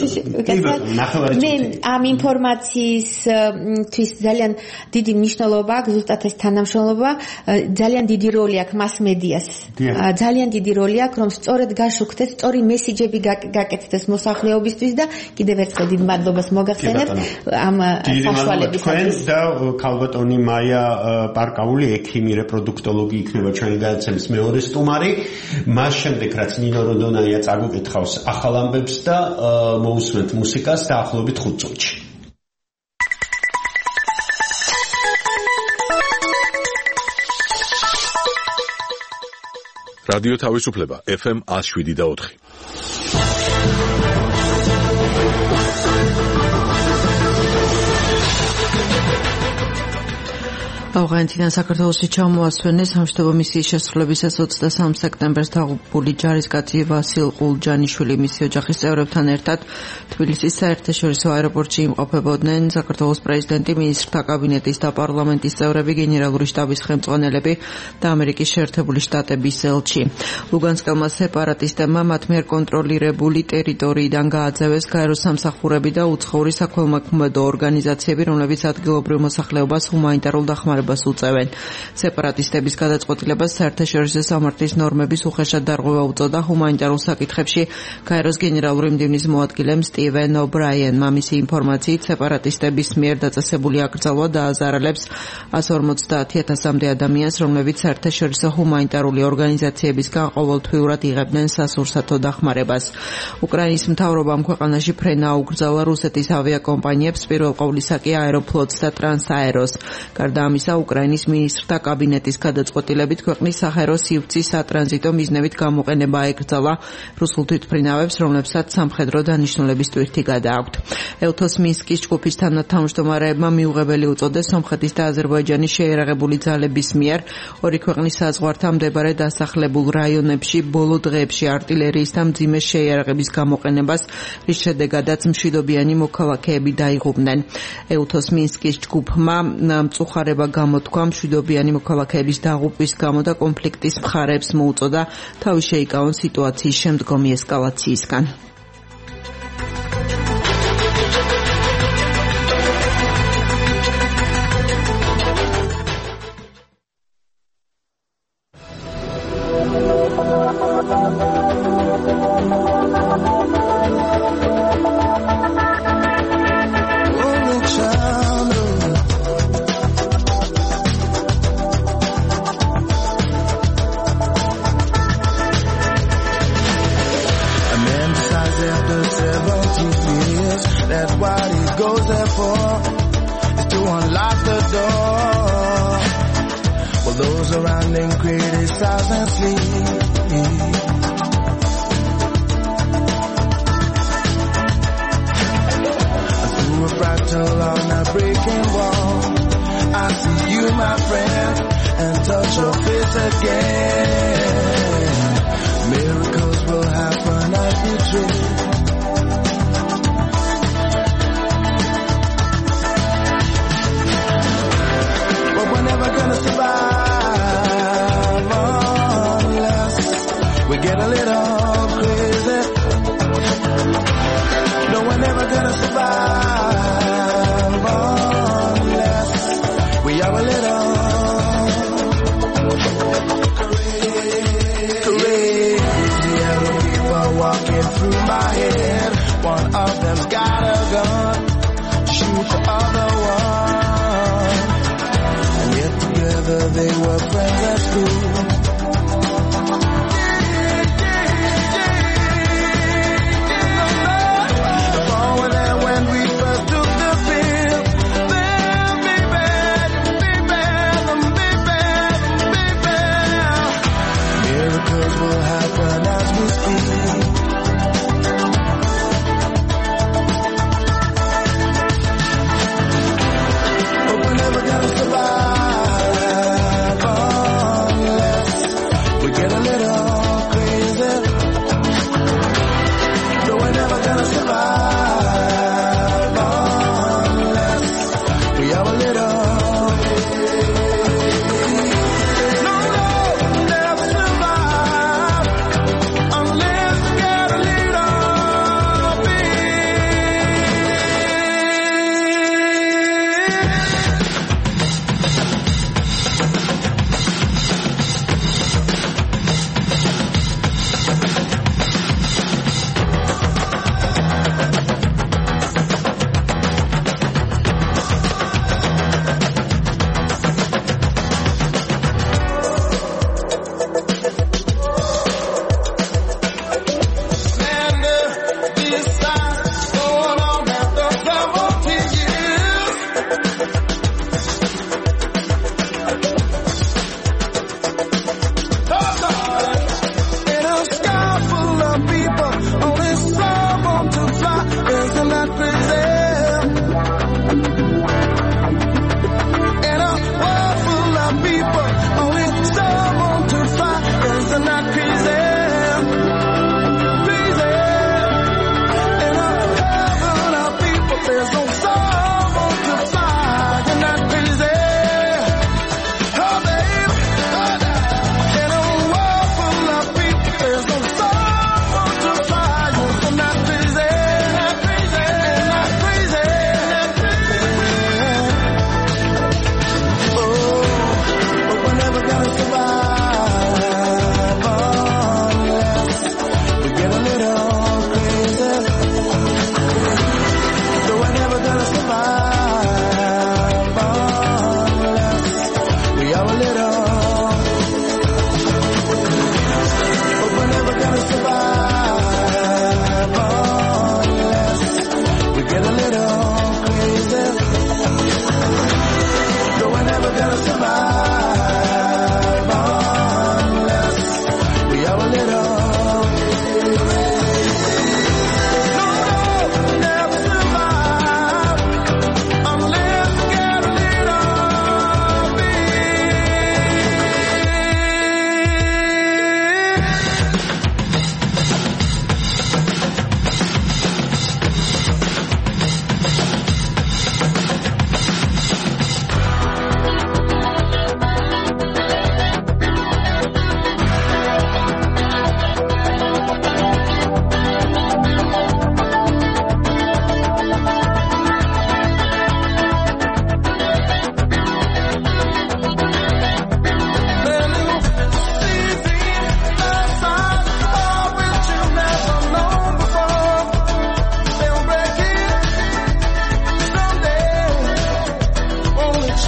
მე ამ ინფორმაციისთვის ძალიან დიდი მნიშვნელობა აქვს ზუსტად ეს თანამშრომლობა, ძალიან დიდი როლი აქვს მას-მედიას. ძალიან დიდი როლი აქვს, რომ სწორედ გაშუქდეს, სწორი მესიჯები გაკეთდეს მოსახლეობისთვის და კიდევ ერთხელ დიდ მადლობას მოგახსენებთ ამ საშუალებისთვის. და ქალბატონი მაია პარკაული, ექიმი, რეპროდუქტოლოგი იქნება ჩვენი გადაცემის მეორე სტუმარი. მას შემდეგ რაც ნინო როდონაია წაგვიკითხავს ახალ ამბებს და მოусმენთ მუსიკას დაახლოებით 5 წუთში. რადიო თავისუფლება FM 107.4. ავღანეთიდან საქართველოში ჩამოასვენეს სამშვიდობო მისიის შესრულებისას 23 სექტემბერს დაღუპული ჯარისკაცი ვასილ ყულჯანიშვილი მისი ოჯახის წევრებთან ერთად თბილისის საერთაშორისო აეროპორტში იმყოფებოდნენ საქართველოს პრეზიდენტი, მინისტრთა კაბინეტის და პარლამენტის წევრები, გენერალური შტაბის ხელმძღვანელები და ამერიკის შეერთებული შტატების ელჩი. ლუგანსკელმა სეპარატისტებმა მათ მიერ კონტროლირებული ტერიტორიიდან გააძევეს გაეროს სამსახურები და უცხოური საქველმოქმედო ორგანიზაციები, რომლებიც ადგილობრივ მოსახლეობას ჰუმანიტარულ დახმარებას უწევენ. სეპარატისტების გადაწყვეტილებას საერთაშორისო სამართლის ნორმების უხეშად დარღვევა უწოდა ჰუმანიტარულ საკითხებში გაეროს გენერალური მდივნის მოადგილემ სტივენ ობრაიენმა. მისი ინფორმაციით, სეპარატისტების მიერ დაწესებული აკრძალვა დააზარალებს 150,000-მდე ადამიანს, რომლებიც საერთაშორისო ჰუმანიტარული ორგანიზაციებისგან ყოველთვიურად იღებდნენ სასურსათო დახმარებას. უკრაინის მთავრობამ ქვეყანაში ფრენა აუკრძალა რუსეთის ავიაკომპანიებს, პირველ ყოვლისა კი აეროფლოტს და ტრანსაეროს. გარდა ამისა, უკრაინის მინისტრთა კაბინეტის გადაწყვეტილებით ქვეყნის საჰაერო სივრცის სატრანზიტო მიზნებით გამოყენება აეკრძალა რუსულ თვითმფრინავებს, რომლებსაც სამხედრო დანიშნულების ტვირთი გადააქვთ. ელთოს მინსკის ჯგუფის თანათავმჯდომარეებმა მიუღებელი უწოდეს სომხეთის და აზერბაიჯანის შეიარაღებული ძალების მიერ ორი ქვეყნის საზღვართან მდებარე დასახლებულ რაიონებში ბოლო დღეებში არტილერიის და მძიმე შეიარაღების გამოყენებას, რის შედეგადაც მშვიდობიანი მოქალაქეები დაიღუპნენ. ელთოს მინსკის ჯგუფმა მწუხარება გამოთქვა მშვიდობიანი მოქალაქეების დაღუპვის გამო და კონფლიქტის მხარეებს მოუწოდა თავი შეიკავონ სიტუაციის შემდგომი ესკალაციისგან.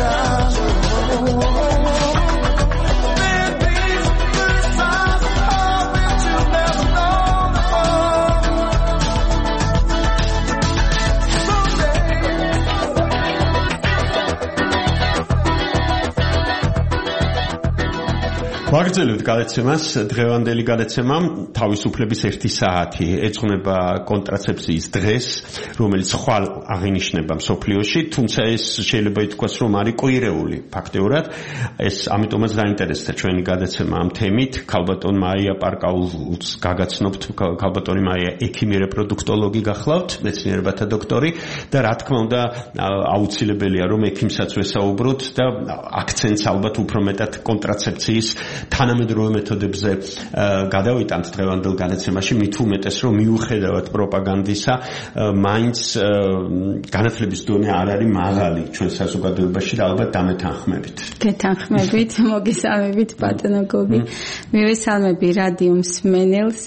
ვაგრძელებთ გადაცემას. დღევანდელი გადაცემა თავისუფლების 1 საათი ეძღვნება კონტრაცეფციის დღეს, რომელიც ხვალ აღინიშნება მსოფლიოში, თუმცა ეს შეიძლება ითქვას, რომ არის კვირეული ფაქტიურად. ეს ამიტომაც დაინტერესდა ჩვენი გადაცემა ამ თემით. ქალბატონ მაია პარკაულს გაგაცნობთ. ქალბატონი მაია ექიმი რეპროდუქტოლოგი გახლავთ, მეცნიერებათა დოქტორი და რა თქმა უნდა აუცილებელია რომ ექიმსაც ვესაუბროთ და აქცენტს ალბათ უფრო მეტად კონტრაცეფციის თანამედროვე მეთოდებზე გადავიტანთ დღევანდელ განაცემაში, მით უმეტეს რომ მიუხედავად პროპაგანდისა, მაინც განათლების დონე არ არის მაღალი ჩვენ საზოგადოებაში და ალბათ დამეთანხმებით. გეთანხმებით, მოგესალმებით ბატონო გოგი. მივესალმები რადიო მსმენელს.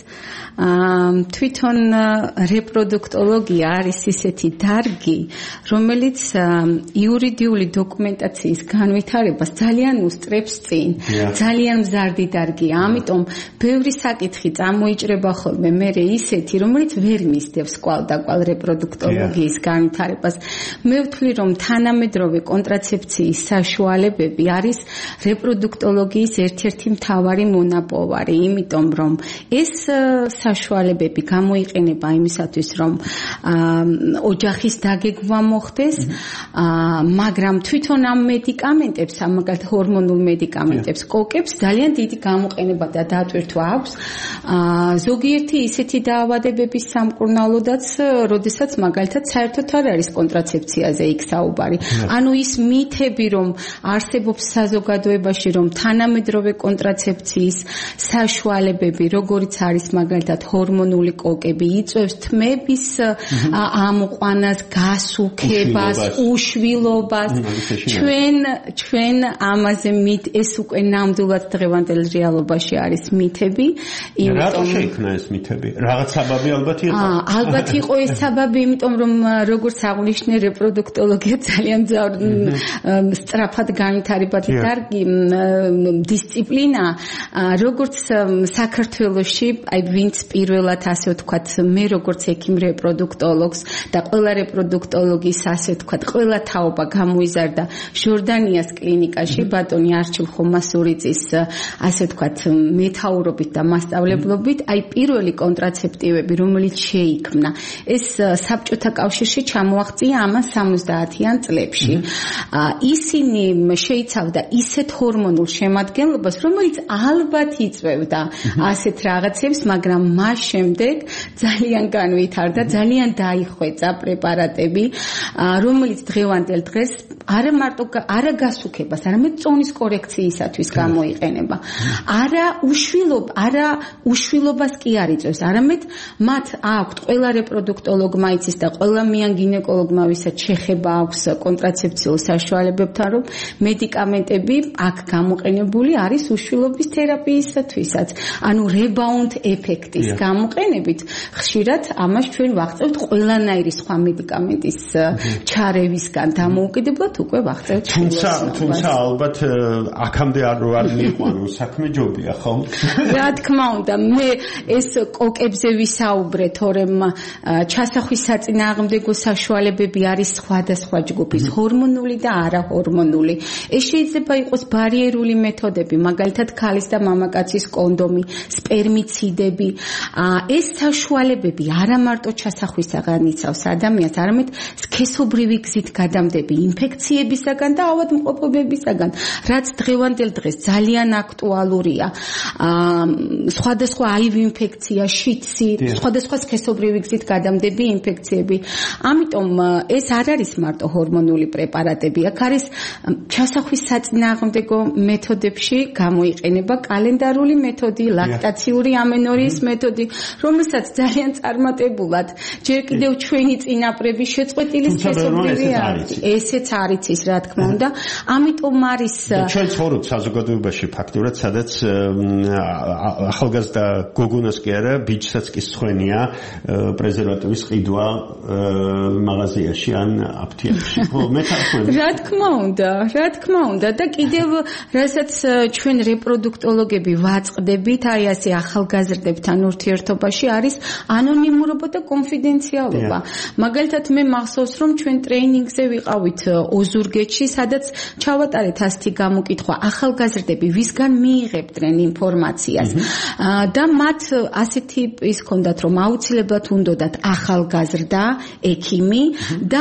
თვითონ რეპროდუქტოლოგია არის ისეთი დარგი, რომელიც იურიდიული დოკუმენტაციის განვითარებას ძალიან უსწრებს წინ. ძალიან მზარდი დარგია, ამიტომ ბევრი საკითხი წამოიჭრება ხოლმე მერე ისეთი, რომელიც ვერ მისდევს კვალდაკვალ რეპროდუქტოლოგიის განვითარებას. მე ვთვლი, რომ თანამედროვე კონტრაცეფციის საშუალებები არის რეპროდუქტოლოგიის ერთ-ერთი მთავარი მონაპოვარი, იმიტომ რომ ეს საშუალებები გამოიყენება იმისათვის, რომ ოჯახის დაგეგმვა მოხდეს, მაგრამ თვითონ ამ მედიკამენტებს, მაგალითად ჰორმონულ მედიკამენტებს, კოკებს ძალიან დიდი გამოყენება და დატვირთვა აქვს. ზოგიერთი ისეთი დაავადებების სამკურნალოდაც, როდესაც მაგალითად საერთოდ არ არის კონტრაცეფციაზე იქ საუბარი. ანუ ის მითები, რომ არსებობს საზოგადოებაში, რომ თანამედროვე კონტრაცეფციის საშუალებები, როგორიც არის მაგალითად ჰორმონული კოკები, იწვევს თმების ამყვანას, გასუქებას, უშვილობას. ჩვენ ამაზე ეს უკვე ნამდვილად დღევანდელ რეალობაში არის მითები. რატო შეიქმნა ეს მითები? რაღაც საბაბი ალბათ იყო. ალბათ იყო ეს საბაბი, იმიტომ რომ როგორც აღნიშნე, რეპროდუქტოლოგია ძალიან სწრაფად განვითარებადი დარგი დისციპლინა, როგორც საქართველოში, აი ვინც პირველად ასე ვთქვათ, მე როგორც ექიმ რეპროდუქტოლოგს და ყველა რეპროდუქტოლოგის ასე ვთქვათ, ყველა თაობა გამოიზარდა ჟორდანიას კლინიკაში, ბატონი არჩილ ხომასურიძის ასე ვთქვათ, მეთაურობით და მასწავლებლობით, აი პირველი კონტრაცეპტივები, რომელიც შეიქმნა, ეს საბჭოთა კავშირში ჩამოაღწია ამან 70-იან წლებში. ისინი შეიცავდა ისეთ ჰორმონულ შემადგენლობას, რომელიც ალბათ იწვევდა ასეთ რაღაცებს, მაგრამ მას შემდეგ ძალიან განვითარდა, ძალიან დაიხვეწა პრეპარატები, რომელიც დღევანდელ დღეს არა მარტო არა გასუქებას, არამედ წონის კორექციისათვის გამოიყენება. არა უშვილობას კი არ იწვევს, არამედ მათ აქვთ ყველა რეპროდუქტოლოგმა იცის და ყველა მიან გინეკოლოგმა, ვისაც შეხება აქვს კონტრაცეფციულ საშუალებებთან, რომ მედიკამენტები აქ გამოყენებული არის უშვილობის თერაპიისათვისაც. ანუ rebouнд ეფექტის გამოყენებით ხშირად ამას ჩვენ ვაღწევთ ყველანაირი სხვა მედიკამენტის ჩარევისგან დამოუკიდებლად უკვე ვაღწევთ. თუმცა ალბათ აქამდე არ მიყვანო საქმე ჯობია, ხო? რა თქმა უნდა, მე ეს კოკებზე ვისაუბრე, თორემ ჩასახვის საწინააღმდეგო საშუალებები არის სხვადასხვა ჯგუფის, ჰორმონული და არაჰორმონული. ეს შეიძლება იყოს ბარიერული მეთოდები, მაგალითად ქალის და მამაკაცის კონდომი, სპერმიციდები. ეს საშუალებები არა მარტო ჩასახვისაგან იცავს ადამიანს, არამედ სქესობრივი გზით გადამდები ინფექციებისაგან და ავადმყოფობებისაგან, რაც დღევანდელ დღეს ძალიან აქტუალურია. სხვადასხვა აივ ინფექცია, შიცი, სხვადასხვა სქესობრივი გზით გადამდები ინფექციები. ამიტომ ეს არ არის მარტო ჰორმონული პრეპარატები, აქ არის ჩასახვის საწინააღმდეგო მეთოდებში გამოიყენება კალენდარული მეთოდი, ლაქტაციური ამენორიის მეთოდი, რომელსაც ძალიან წარმატებულად ჯერ კიდევ ჩვენი წინაპრები შეწყვეტილი სქესობრივი არის. ესეც არის ის, რა თქმა უნდა. ამიტომ არის ჩვენ ცხოვრობთ საზოგადოებაში ფაქტურად, სადაც ახალგაზრდა გოგონას კი არა, ბიჭსაც კი სხენია პრეზერვატივის ყიდვა მაღაზიაში ან აფთიაქში. ხო, მე თვითონ რა თქმა უნდა და კიდევ რასაც ჩვენ რეპროდუქტოლოგები ვაწყდებით, აი ასე ახალგაზრდებთან ურთიერთობაში არის ანონიმურობა და კონფიდენციალობა. მაგალითად მე მახსოვს რომ ჩვენ ტრეინინგზე ვიყავით ოზურგეთში, სადაც ჩავატარეთ ასეთი გამოკითხვა, ახალგაზრდები ვისგან მიიღებდნენ ინფორმაციას და მათ ასეთი ის ჰქონდათ რომ აუცილებლად უნდათ ახალგაზრდა ექიმი და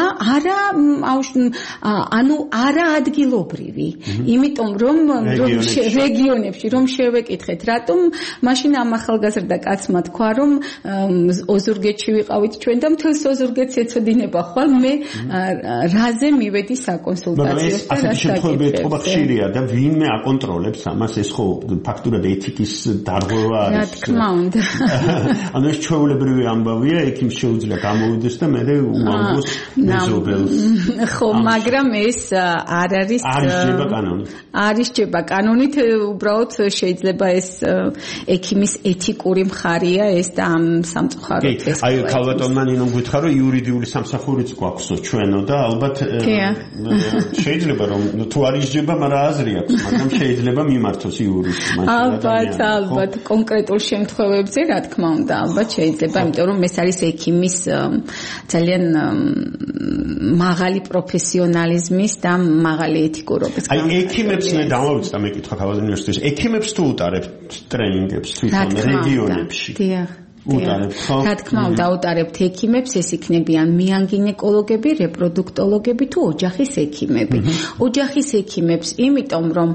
არა ადგილობრივი. იმიტომ რომ რეგიონებში რომ შევეკითხეთ, რატომ მაშინ ამ ახალგაზრდა კაცმა თქვა რომ ოზურგეთში ვიყავით ჩვენ და მთელს ოზურგეთს ეცოდინება ხვალ მე რაზე მივედი საკონსულტაციოს და რა საკითხებს. ხშირია და ვინმე აკონტროლებს ამას, ეს ხო ფაქტურად ეთიკის დარღვევა არის. რა თქმა უნდა. ანუ ეს ჩვეულებრივი ამბავია, ექიმს შეუძლია გამოვიდეს და მე უამბოს მეზობელს. ხო, მაგრამ ეს არ არის არისჯება კანონით. არისჯება კანონით, უბრალოდ შეიძლება ეს ექიმის ეთიკური მხარეა ეს და ამ სამწუხაროდ ეს. აი, ქალბატონმა ნინომ გითხრა რომ იურიდიული სამსახურიც გვაქვსო ჩვენო და ალბათ შეიძლება რომ თუ არისჯება, მაგრამ აზრი აქვს, მაგრამ შეიძლება მიმართოს იურისტმა. ალბათ, კონკრეტულ შემთხვევებზე, რა თქმა უნდა, ალბათ შეიძლება, იმიტომ რომ ეს არის ექიმის ძალიან მაღალი პროფესიონალიზმის და მაღალი ეთიკურობის. აი, ექიმებს მე დავავიწყდა მეკითხვა ქაბაძის უნივერსიტეტში. ექიმებს თუ უტარებთ ტრეინინგებს თვითონ რეგიონებში? დიახ. რა თქმა უნდა, უტარებთ ექიმებს, ეს იქნებიან მიანგინეკოლოგები, რეპროდუქტოლოგები თუ ოჯახის ექიმები. ოჯახის ექიმებს, იმიტომ რომ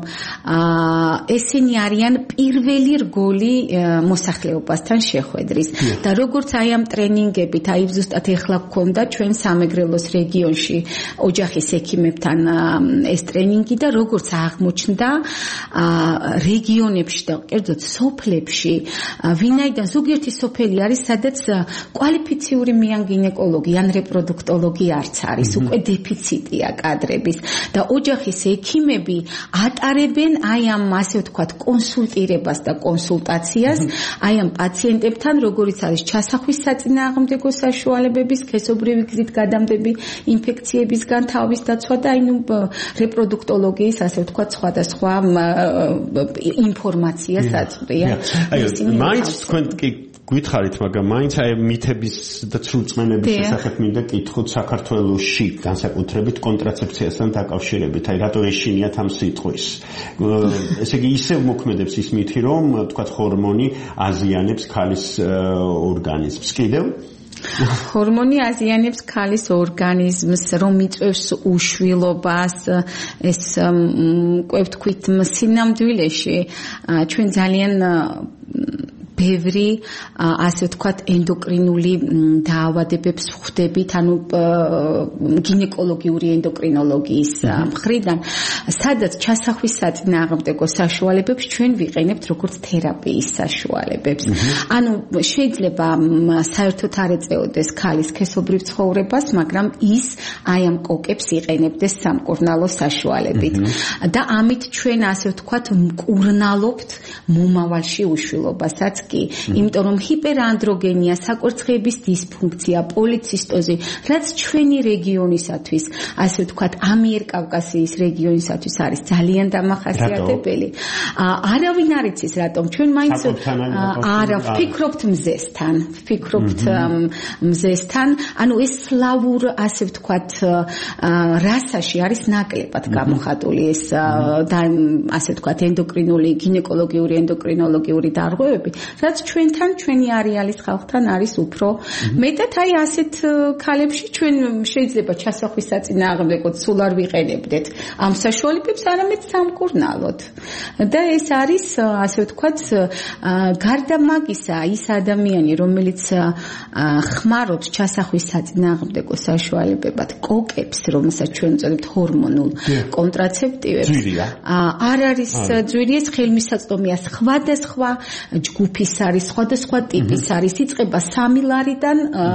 ესენი არიან პირველი რგოლი მოსახლეობასთან შეხვედრის. და როგორც აი ამ ტრენინგებით, აი ზუსტად ეხლა გქონდა ჩვენ სამეგრელოს რეგიონში ოჯახის ექიმებთან ეს ტრენინგი და როგორც აღმოჩნდა რეგიონებში და კერძოდ სოფლებში, ვინაიდან ზოგიერთი სოფელი არის, სადაც კვალიფიციური მიანგინეკოლოგი ან რეპროდუქტოლოგი არც არის, უკვე დეფიციტია კადრების და ოჯახის ექიმები ატარებენ აი ამ ასე ვთქვათ კონსულტირებას და კონსულტაციას აი ამ პაციენტებთან, როგორიც არის ჩასახვის საწინააღმდეგო საშუალებები, სქესობრივი გზით გადამდები ინფექციებისგან თავის დაცვა და აი რეპროდუქტოლოგიის ასე ვთქვათ სხვადასხვა ინფორმაციას აწვდიან. აი მაინც თქვენ კი გითხარით, მაგრამ მაინც აი მითების და ცრუწმენების შესახებ მინდა კითხოთ საქართველოში, განსაკუთრებით კონტრაცეფციასთან დაკავშირებით. აი რატო ეშინიათ ამ სიტყვის? ესე იგი ისევ მოქმედებს ის მითი, რომ თქვათ ჰორმონი აზიანებს ქალის ორგანიზმს. კიდევ ჰორმონი აზიანებს ქალის ორგანიზმს, რომ იწვევს უშვილობას, ეს კვევთქვით სინამდვილეში ჩვენ ძალიან ბევრი ასე ვთქვათ ენდოკრინული დაავადებებს ვხვდებით, ანუ გინეკოლოგიური ენდოკრინოლოგიის მხრიდან, სადაც ჩასახვის საწინააღმდეგო საშუალებებს ჩვენ ვიყენებთ როგორც თერაპიის საშუალებებს. ანუ შეიძლება საერთოდ არ ეწეოდეს ქალის სქესობრივ ცხოვრებას, მაგრამ ის აი ამ კოკებს იყენებდეს სამკურნალო საშუალებით. და ამით ჩვენ ასე ვთქვათ მკურნალობთ მომავალში უშვილობასაც კი, იმიტომ რომ ჰიპერანდროგენია, საკვერცხლების დისფუნქცია, პოლიცისტოზი, რაც ჩვენი რეგიონისათვის, ასე ვთქვათ, ამიერკავკასიის რეგიონისათვის არის ძალიან დამახასიათებელი. არავინ არ იცის რატომ ჩვენ მაინც არა ვფიქრობთ მზესთან, ანუ ეს სლავურ, ასე ვთქვათ, რასაში არის ნაკლებად გამოხატული ეს და ასე ვთქვათ ენდოკრინული, გინეკოლოგიური, ენდოკრინოლოგიური დარღვევები, რაც ჩვენთან, ჩვენი არეალის ხალხთან არის უფრო მეტად. აი ასეთ ქალებში ჩვენ შეიძლება ჩასახვის საწინააღმდეგოდ სულ არ ვიყენებდეთ ამ საშუალებებს, არამედ სამკურნალოდ. და ეს არის, ასე ვთქვათ, გარდა მაგისა, ის ადამიანი, რომელიც ხმარობს ჩასახვის საწინააღმდეგო საშუალებებად, კოკებს, რომელსაც ჩვენ ვწოდებთ ჰორმონულ კონტრაცეპტივებს, არ არის ძვირი, ეს ხელმისაწვდომია სხვადასხვა ჯგუფის ტიპის არის, სხვადასხვა ტიპის არის, იწყება 3 ლარიდან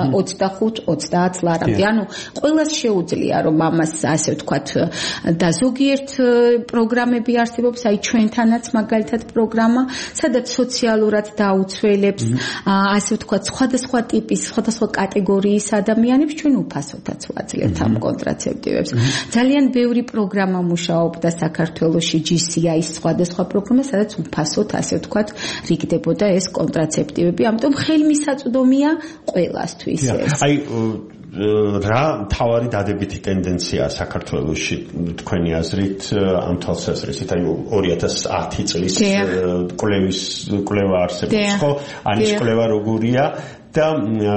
25-30 ლარამდე. ანუ ყველას შეუძლია რომ ამას ასე ვთქვათ და ზოგიერთ პროგრამები არსებობს, აი ჩვენთანაც მაგალითად პროგრამა, სადაც სოციალურად დაუცველებს, ასე ვთქვათ, სხვადასხვა ტიპის, სხვადასხვა კატეგორიის ადამიანებს ჩვენ უფასოდაც ვაძლევთ ამ კონტრაცეპტივებს. ძალიან ბევრი პროგრამა მუშაობდა საქართველოში, GCI-ის სხვადასხვა პროგრამა, სადაც უფასოდ, ასე ვთქვათ, რიგდებოდა ეს კონტრაცეპტივები. ამიტომ ხელმისაწვდომია ყველასთვის ეს. აი რა თავარი დადებითი ტენდენციაა საქართველოში თქვენი აზრით ამ თვალსაზრისით? აი 2010 წლის კვლევა არსებობს, ხო? ანის კვლევა როგორია? და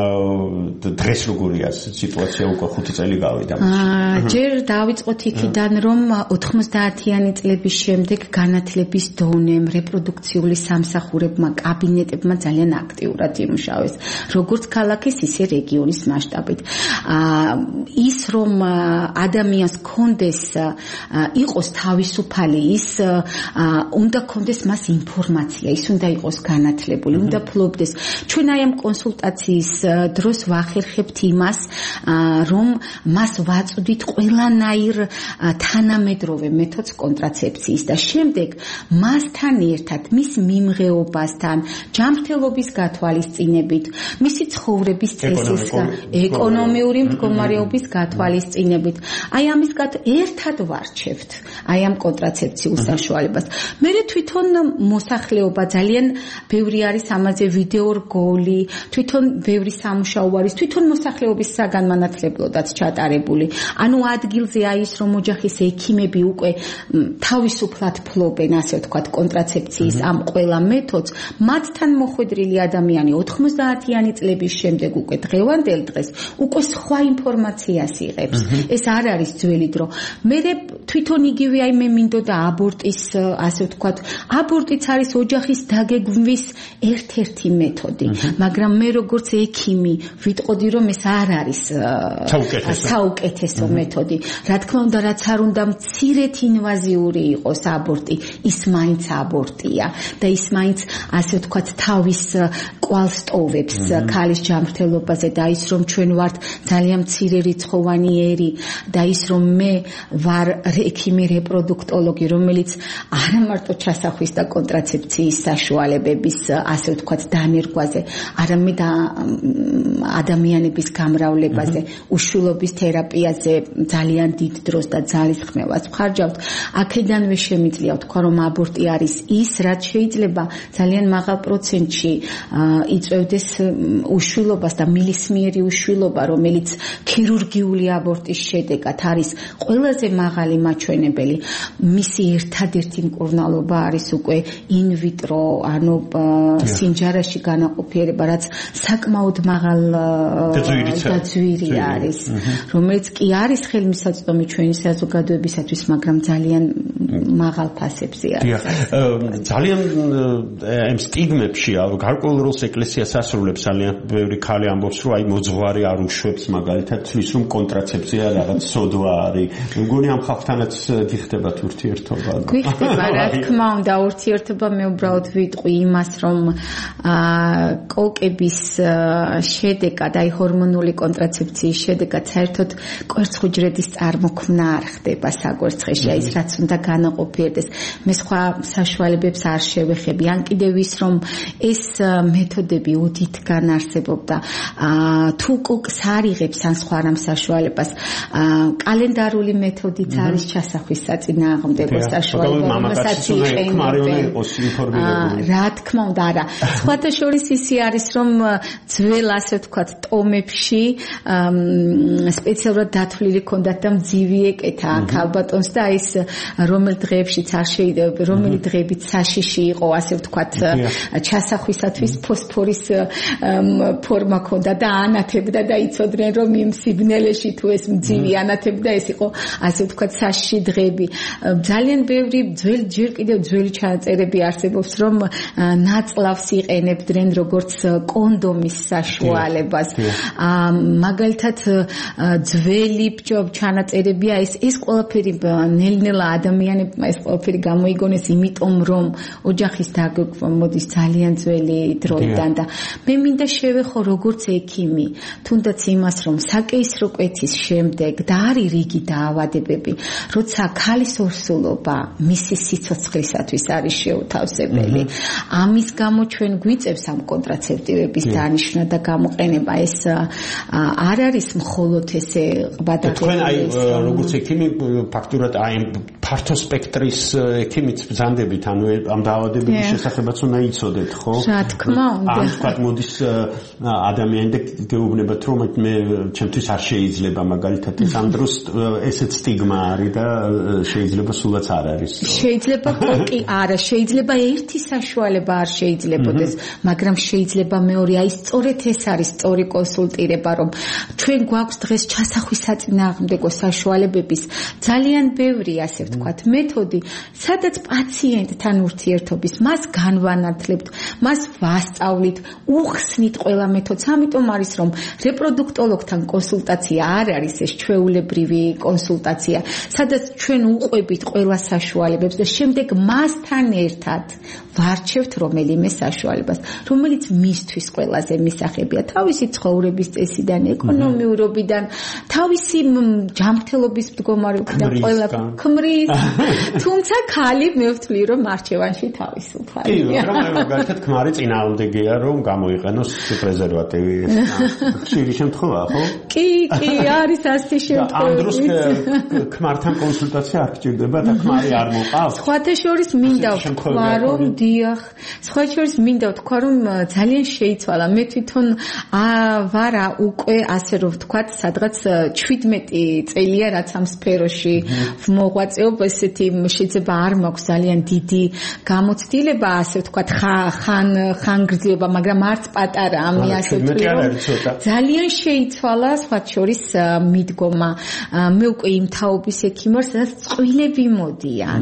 დღეს როგორია სიტუაცია უკვე 5 წელი გავიდა. ჯერ დავიწყოთ იქიდან რომ 90-იანი წლების შემდეგ განათლების დონემ, რეპროდუქციული სამსახურებმა, კაბინეტებმა ძალიან აქტიურად იმუშავეს, როგორც ქალაქის, ისე რეგიონის მასშტაბით. ის რომ ადამიანს კონდეს იყოს თავისუფალი, ის უნდა კონდეს მას ინფორმაცია, ის უნდა იყოს განათლებული, უნდა ფლობდეს. ჩვენ აი ამ კონსულტაციის დროს ვახერხებთ იმას, რომ მას ვაწვდით ყველანაირ თანამედროვე მეთოდს კონტრაცეფციის და შემდეგ მასთან ერთად, მის მიმღეობასთან, ჯანმრთელობის გათვალისწინებით, მისი ცხოვრების წესის, ეკონომიური მდგომარეობის გათვალისწინებით, აი ამის ერთად ვარჩევთ აი ამ კონტრაცეფციულ საშუალებას. მე თვითონ მოსახლეობა ძალიან ბევრი არის ამაზე ვიდეო რგოლი, თვითონ ბევრი სამუშაო არის, თვითონ მოსახლეობის საგანმანათლებლოდაც ჩატარებული. ანუ ადგილზე აი ის რომ ოჯახის ექიმები უკვე თავისუფლად ფლობენ, ასე ვთქვათ, კონტრაცეფციის ამ ყველა მეთოდს, მათთან მოხვედრილი ადამიანი 90-იანი წლების შემდეგ უკვე დღევანდელ დღეს უკვე სხვა ინფორმაციას იღებს. ეს არ არის ძველი დრო. მე თვითონ იგივე აი მე მინდოდა აბორტის, ასე ვთქვათ, აბორტიც არის ოჯახის დაგეგმვის ერთ-ერთი მეთოდი, მაგრამ მე როგორც ექიმი ვიტყოდი რომ ეს არ არის საუკეთესო მეთოდი. რა თქმა უნდა, რაც არ უნდა მცირედ ინვაზიური იყოს აბორტი, ის მაინც აბორტია და ის მაინც, ასე ვთქვათ, თავის კვალს ტოვებს ქალის ჯანმრთელობაზე და ის რომ ჩვენ ვართ ძალიან მცირე რიცხოვანი ერი და ის რომ მე ვარ ექიმი რეპროდუქტოლოგი, რომელიც არა მარტო ჩასახვის და კონტრაცეფციის საშუალებების, ასე ვთქვათ, დანერგვაზე, არამედ ადამიანების გამრავლებაზე, უშვილობის თერაპიაზე ძალიან დიდ დროს და ძალისხმევას ვხარჯავთ. აქედანვე შემიძლია ვთქვა, რომ აბორტი არის ის, რაც შეიძლება ძალიან მაღალ პროცენტში იწვევდეს უშვილობას და მილისმიერი უშვილობა, რომელიც ქირურგიული აბორტის შედეგად არის ყველაზე მაღალი მაჩვენებელი. მისი ერთადერთი მკურნალობა არის უკვე ინვიტრო, ანუ სინჯარაში განაყოფიერება, რაც საკმაოდ მაღალ დაძვირი არის, რომელიც კი არის ხელმისაწვდომი ჩვენი საზოგადოებისათვის, მაგრამ ძალიან მაღალ ფასებზე არის. ძალიან ამ სტიგმებში გარკვეულ როლს ეკლესიას ასრულებს. ძალიან ბევრი ქალი ამბობს, რომ აი მოძღვარი არ უშვებს, მაგალითად თვლის რომ კონტრაცეფცია რაღაც სოდვა არის. მგონი ამ ხალხთანაც გიხდებათ ურთიერთობა? გიხდება, რა თქმა უნდა, ურთიერთობა. მე უბრალოდ ვიტყვი იმას, რომ კოკების შედეგად, აი ჰორმონული კონტრაცეფციის შედეგად საერთოდ კვერცხუჯრედის წარმოქმნა არ ხდება საკვერცხეში, ის რაც უნდა განაყოფიერდეს. მე სხვა საშუალებებს არ შევეხები. ან კიდევ ის რომ ეს მეთოდები ოდითგან არსებობდა, თუ კოკს არ იღებს ან სხვა რამ საშუალებას, კალენდარული მეთოდიც არის ჩასახვის საწინააღმდეგო საშუალება, რომელსაც იყენებენ. რა თქმა უნდა, არა. სხვათა შორის ისი არის, რომ ძველ, ასე ვთქვათ, ტომებში სპეციალურად დათვლილი ჰქონდათ და მძივი ეკეთა ქალბატონს და ის რომელ დღეებშიც არ შეიძლება, რომელი დღეებიც საშიში იყო, ასე ვთქვათ, ჩასახვისათვის ფოსფორის ფორმა ქონდა და ანათებდა და იცოდნენ რომ იმ სიბნელეში თუ ეს მძივი ანათებდა ეს იყო ასე ვთქვათ საშიში დღეები ძალიან ბევრი ჯერ კიდევ ძველი ჩანაწერები არსებობს რომ ნაწლავს იყენებდნენ როგორც კონდომის საშუალებას მაგალითად ძველი ჩანაწერებია ეს ყველაფერი ნელ-ნელა ადამიანებმა ეს ყველაფერი გამოიგონეს იმიტომ რომ ოჯახის დაგეგმვა მოდის ძალიან ძველი დროიდან და მე მინდა შევეხო როგორც ექიმი თუნდაც იმას რომ საკეისრო კვეთის შემდეგ და არის რიგი დაავადებები როცა ქალის ორსულობა მისი სიცოცხლისათვის არის შეუთავსებელი ამის გამო ჩვენ გვიწევს ამ კონტრაცეპტივების დანიშნა და გამოყენება ეს არ არის მხოლოდ ესე ყვადაღები თქვენ აი როგორც ექიმი ფაქტურად აი ფართო სპექტრის ექიმიც ბრძანდებით ანუ ამ დაავადებების შესახებაც უნდა იცოდეთ ხო? რა თქმა უნდა. ამ თქვათ მოდის ადამიანი და გეუბნებათ რომ მე ჩემთვის არ შეიძლება მაგალითად ეს ამ დროს ესეც სტიგმა არის და შეიძლება სულაც არ არის. შეიძლება კი არა, შეიძლება ერთი საშუალება არ შეიძლებოდეს, მაგრამ შეიძლება მეორე, აი სწორედ ეს არის სწორი კონსულტირება, რომ ჩვენ გვაქვს დღეს ჩასახვის საწინააღმდეგო საშუალებების ძალიან ბევრი ასე ვთქვათ მეთოდი, სადაც პაციენტთან ურთიერთობის მას განვანათლებთ, მას ვასწავლით, უხსნით ყველა მეთოდს, ამიტომ არის რომ რეპროდუქტოლოგთან კონსულტაცია არ არის ეს ჩვეულებრივი კონსულტაცია, სადაც ჩვენ უყვებით ყველა საშუალებებს და შემდეგ მასთან ერთად ვარჩევთ რომელიმე საშუალებას, რომელიც მისთვის ყველაზე მისაღებია, თავისი ცხოვრების წესიდან, ეკონომიურობიდან, თავისი ჯანმრთელობის მდგომარეობიდან, ყველა ქმრის, თუმცა ხალი მე ვთვლი რომ არჩევანში თავისუფალია. კი, მაგრამ მაგალითად ქმარი წინააღმდეგია რომ გამოიყენოს პრეზერვატივი. ხშირი შემთხვევაა, ხო? კი, არის ასეთი შემთხვევა. ამ დროს ქმართან კონსულტაცია არ გჭირდება და ქმარი არ მოყავს. სხვათა შორის მინდა ვთქვა რომ დიახ, სხვათა შორის მინდა ვთქვა რომ ძალიან შეიცვალა. მე თვითონ ვარა უკვე ასე რომ ვთქვათ, სადღაც 17 წელია რაც ამ სფეროში მოღვაწეობ, ესეთი შეიძლება არ მაქვს ძალიან დიდი გამოცდილება, ასე ვთქვათ, ხანგრძლივობა, მაგრამ არც პატარა, ამი ასე ვთქვი, ძალიან შეიცვალა სხვათა შორის მიდგომა. მე უკვე იმ თაობის ექიმი ვარ, სადაც წყვილები მოდიან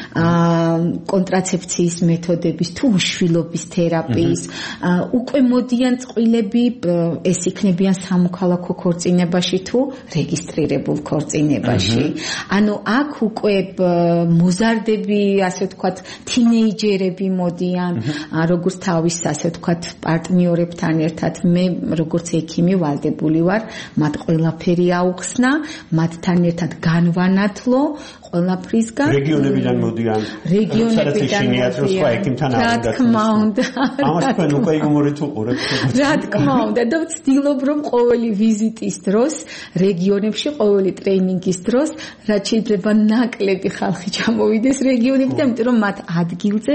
კონტრაცეფციის მეთოდების თუ უშვილობის თერაპიის, უკვე მოდიან წყვილები, ეს იქნებიან სამოქალაქო ქორწინებაში თუ რეგისტრირებულ ქორწინებაში. ანუ აქ უკვე მოზარდები, ასე ვთქვათ, თინეიჯერები მოდიან, როგორც თავის, ასე ვთქვათ, პარტნიორებთან ერთად. მე როგორც ექიმი ვალდებული ვარ, მათ ყველაფერი აუხსნა, მათთან ერთად განვანათლო ყველაფრისგან. რეგიონებიდან მოდიან. რეგიონებიდან მოდიან. რა თქმა უნდა. ამას თქვენ უკვე იუმორით უყურებთ. რა თქმა უნდა და ვცდილობ რომ ყოველი ვიზიტის დროს, რეგიონებში ყოველი ტრეინინგის დროს, რაც შეიძლება ნაკლები ხალხი ჩამოვიდეს რეგიონებიდან, იმიტომ რომ მათ ადგილზე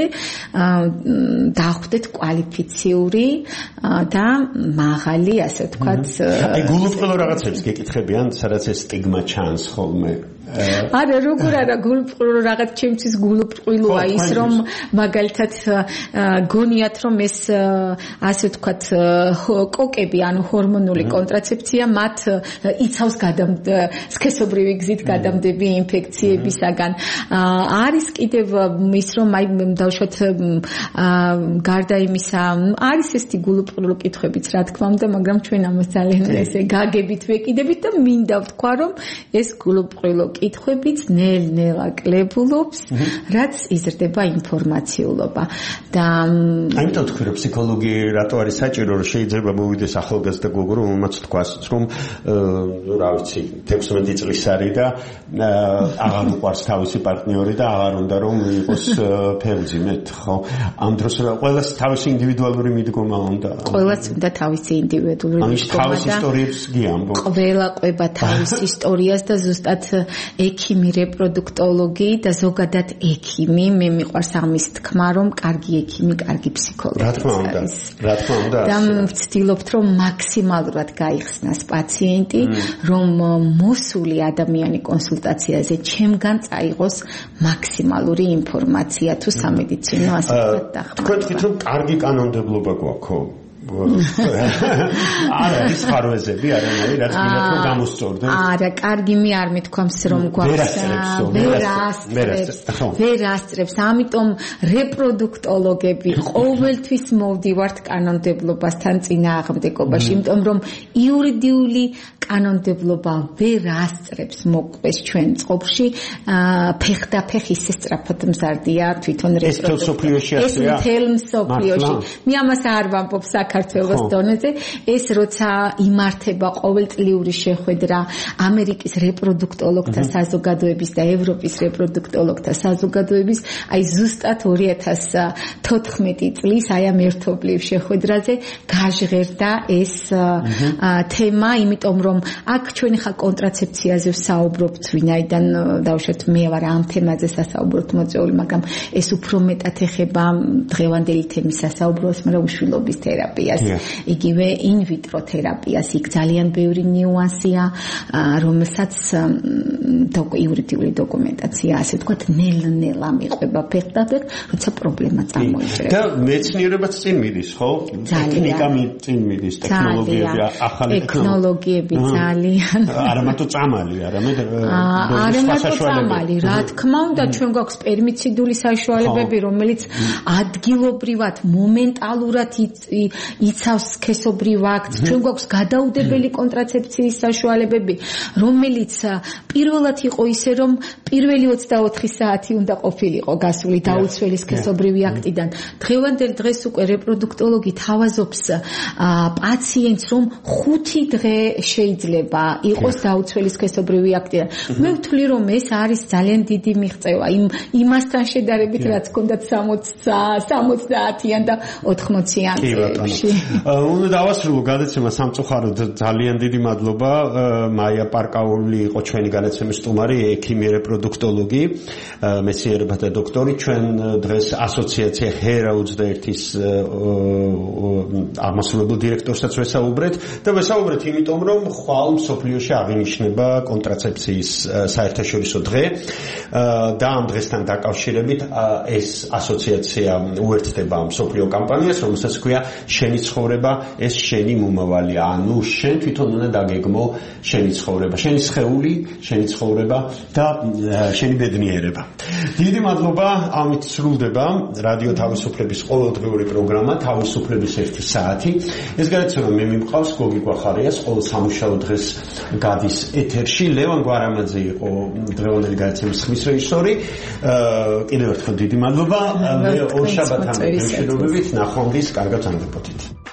დახვდეთ კვალიფიციური და მაღალი, ასე ვთქვათ. აი გულუბრყილო რაღაცებს გეკითხებიან, სადაც ეს სტიგმა ჩანს ხოლმე. არა, როგორ არა, გულუბრყილო რაღაც ჩემთვის გულუბრყილოა ის რომ მაგალითად გონიათ რომ ეს ასე ვთქვათ კოკები, ანუ ჰორმონული კონტრაცეფცია მათ იცავს სქესობრივი გზით გადამდები ინფექციებისაგან. არის კიდევ ის რომ აი დავუშვათ გარდა იმისა, არის ესეთი გულუბრყილო კითხვებიც რა თქმა უნდა, მაგრამ ჩვენ ამას ძალიან ესე გაგებით ვეკიდებით და მინდა ვთქვა რომ ეს გულუბრყილო კითხვებიც ნელ-ნელა კლებულობს, რაც იზრდება ინფორმაციულობა. და აიმიტომ თქვი რომ ფსიქოლოგი რატო არის საჭირო, რომ შეიძლება მოვიდეს ახალგაზრდა გოგო, რომ მათ თქვას, რომ რა ვიცი, 16 წლის არის და აღარ უყვარს თავისი პარტნიორი და აღარ უნდა რომ იყოს ფერმძიმედ, ხო? ამ დროს ყველას თავისი ინდივიდუალური მიდგომა უნდა. ყველას უნდა თავისი ინდივიდუალური მიდგომა და თავის ისტორიებს გიამბო. ყველა ყვება თავის ისტორიას და ზუსტად ექიმი, რეპროდუქტოლოგი და ზოგადად ექიმი, მე მიყვარს ამის თქმა, რომ კარგი ექიმი, კარგი ფსიქოლოგი. რა თქმა უნდა. და ვცდილობთ, რომ მაქსიმალურად გაიხსნას პაციენტი, რომ მოსული ადამიანი კონსულტაციაზე ჩემგან წაიღოს მაქსიმალური ინფორმაცია თუ სამედიცინო ასპექტად დახმარება. თქვენ თქვით, რომ კარგი კანონმდებლობა გვაქვს. არა, ის ხარვეზები არანაირი, რაც გინდათ რომ გამოსწორდეს. არა, კარგი მე არ მithქვამს რომ გვაქვს. ვერ ასწრებს. ამიტომ რეპროდუქტოლოგები ყოველთვის მოვდივართ კანონმდებლობასთან წინააღმდეგობაში, იმიტომ რომ იურიდიული კანონმდებლობა ვერ ასწრებს მოკვეს ჩვენ წყობაში. ფეხდაფეხ ისე სწრაფად მზარდია თვითონ რეპროდუქტოლოგია. ეს მთელ მსოფლიოში. მე ამას არ ვამბობ საქართველოს დონეზე, ეს როცა იმართება ყოველწლიური შეხვედრა ამერიკის რეპროდუქტოლოგთა საზოგადოების და ევროპის რეპროდუქტოლოგთა საზოგადოების, აი ზუსტად 2014 წლის აი ამ ერთობლივ შეხვედრაზე გაჟღერდა ეს თემა, იმიტომ რომ აქ ჩვენ ხა კონტრაცეფციაზე ვსაუბრობთ, ვინაიდან დავუშვათ მე ვარ ამ თემაზე სასაუბროთ მოწვეული, მაგრამ ეს უფრო მეტად ეხება დღევანდელი თემის სასაუბროს, მაგრამ უშვილობის თერაპიას, იგივე ინვიტრო თერაპიას. იქ ძალიან ბევრი ნიუანსია, რომელსაც იურიდიული დოკუმენტაცია, ასე ვთქვათ, ნელ-ნელა მიყვება ფეხდაფეხ, როცა პრობლემა წარმოიჭრება. და მეცნიერებაც წინ მიდის, ხო? ტექნიკა წინ მიდის, ტექნოლოგიები, ახალი ტექნოლოგიები ძალიან. არა მარტო წამალი, არამედ წამალი, რა თქმა უნდა, ჩვენ გვაქვს პერმიციდული საშუალებები, რომელიც ადგილობრივად, მომენტალურად იცავს სქესობრივ აქტს. ჩვენ გვაქვს გადაუდებელი კონტრაცეფციის საშუალებები, რომელიც პირველად იყო ისე, რომ პირველი 24 საათი უნდა ყოფილიყო გასული დაუცველი სქესობრივი აქტიდან. დღევანდელ დღეს უკვე რეპროდუქტოლოგი თავაზობს პაციენტს, რომ 5 დღე შეიძლება იყოს დაუცველი სქესობრივი აქტიდან. მე ვთვლი, რომ ეს არის ძალიან დიდი მიღწევა იმასთან შედარებით, რაც ჰქონდათ 60-70-იან და 80-იან წლებში. უნდა დავასრულო გადაცემა სამწუხაროდ. ძალიან დიდი მადლობა. მაია პარკაული იყო ჩვენი გადაცემის სტუმარი, ექიმი, რეპროდუქტოლოგი, მეცნიერებათა დოქტორი. ჩვენ დღეს ასოციაცია HERA 21-ის აღმასრულებელ დირექტორსაც ვესაუბრეთ და ვესაუბრეთ იმიტომ, რომ ხვალ მსოფლიოში აღინიშნება კონტრაცეფციის საერთაშორისო დღე და ამ დღესთან დაკავშირებით ეს ასოციაცია უერთდება მსოფლიო კამპანიას, რომელსაც ქვია შენი ცხოვრება, ეს შენი მომავალია. ანუ შენ თვითონ უნდა დაგეგმო შენი ცხოვრება, შენი სხეული, შენი ცხოვრება და შენი ბედნიერება. დიდი მადლობა. ამით სრულდება რადიო თავისუფლების ყოველდღიური პროგრამა თავისუფლების 1 საათი. ეს გადაცემა მე მიმყავს გოგი გვახარიას, ყოველ სამუშაო დღეს გადის ეთერში. ლევან გვარამაძე იყო დღევანდელი გადაცემის ხმის რეჟისორი. კიდევ ერთხელ დიდი მადლობა. მე ორშაბათამდე მშვიდობით, ნახვამდის, კარგად ვამბობთ.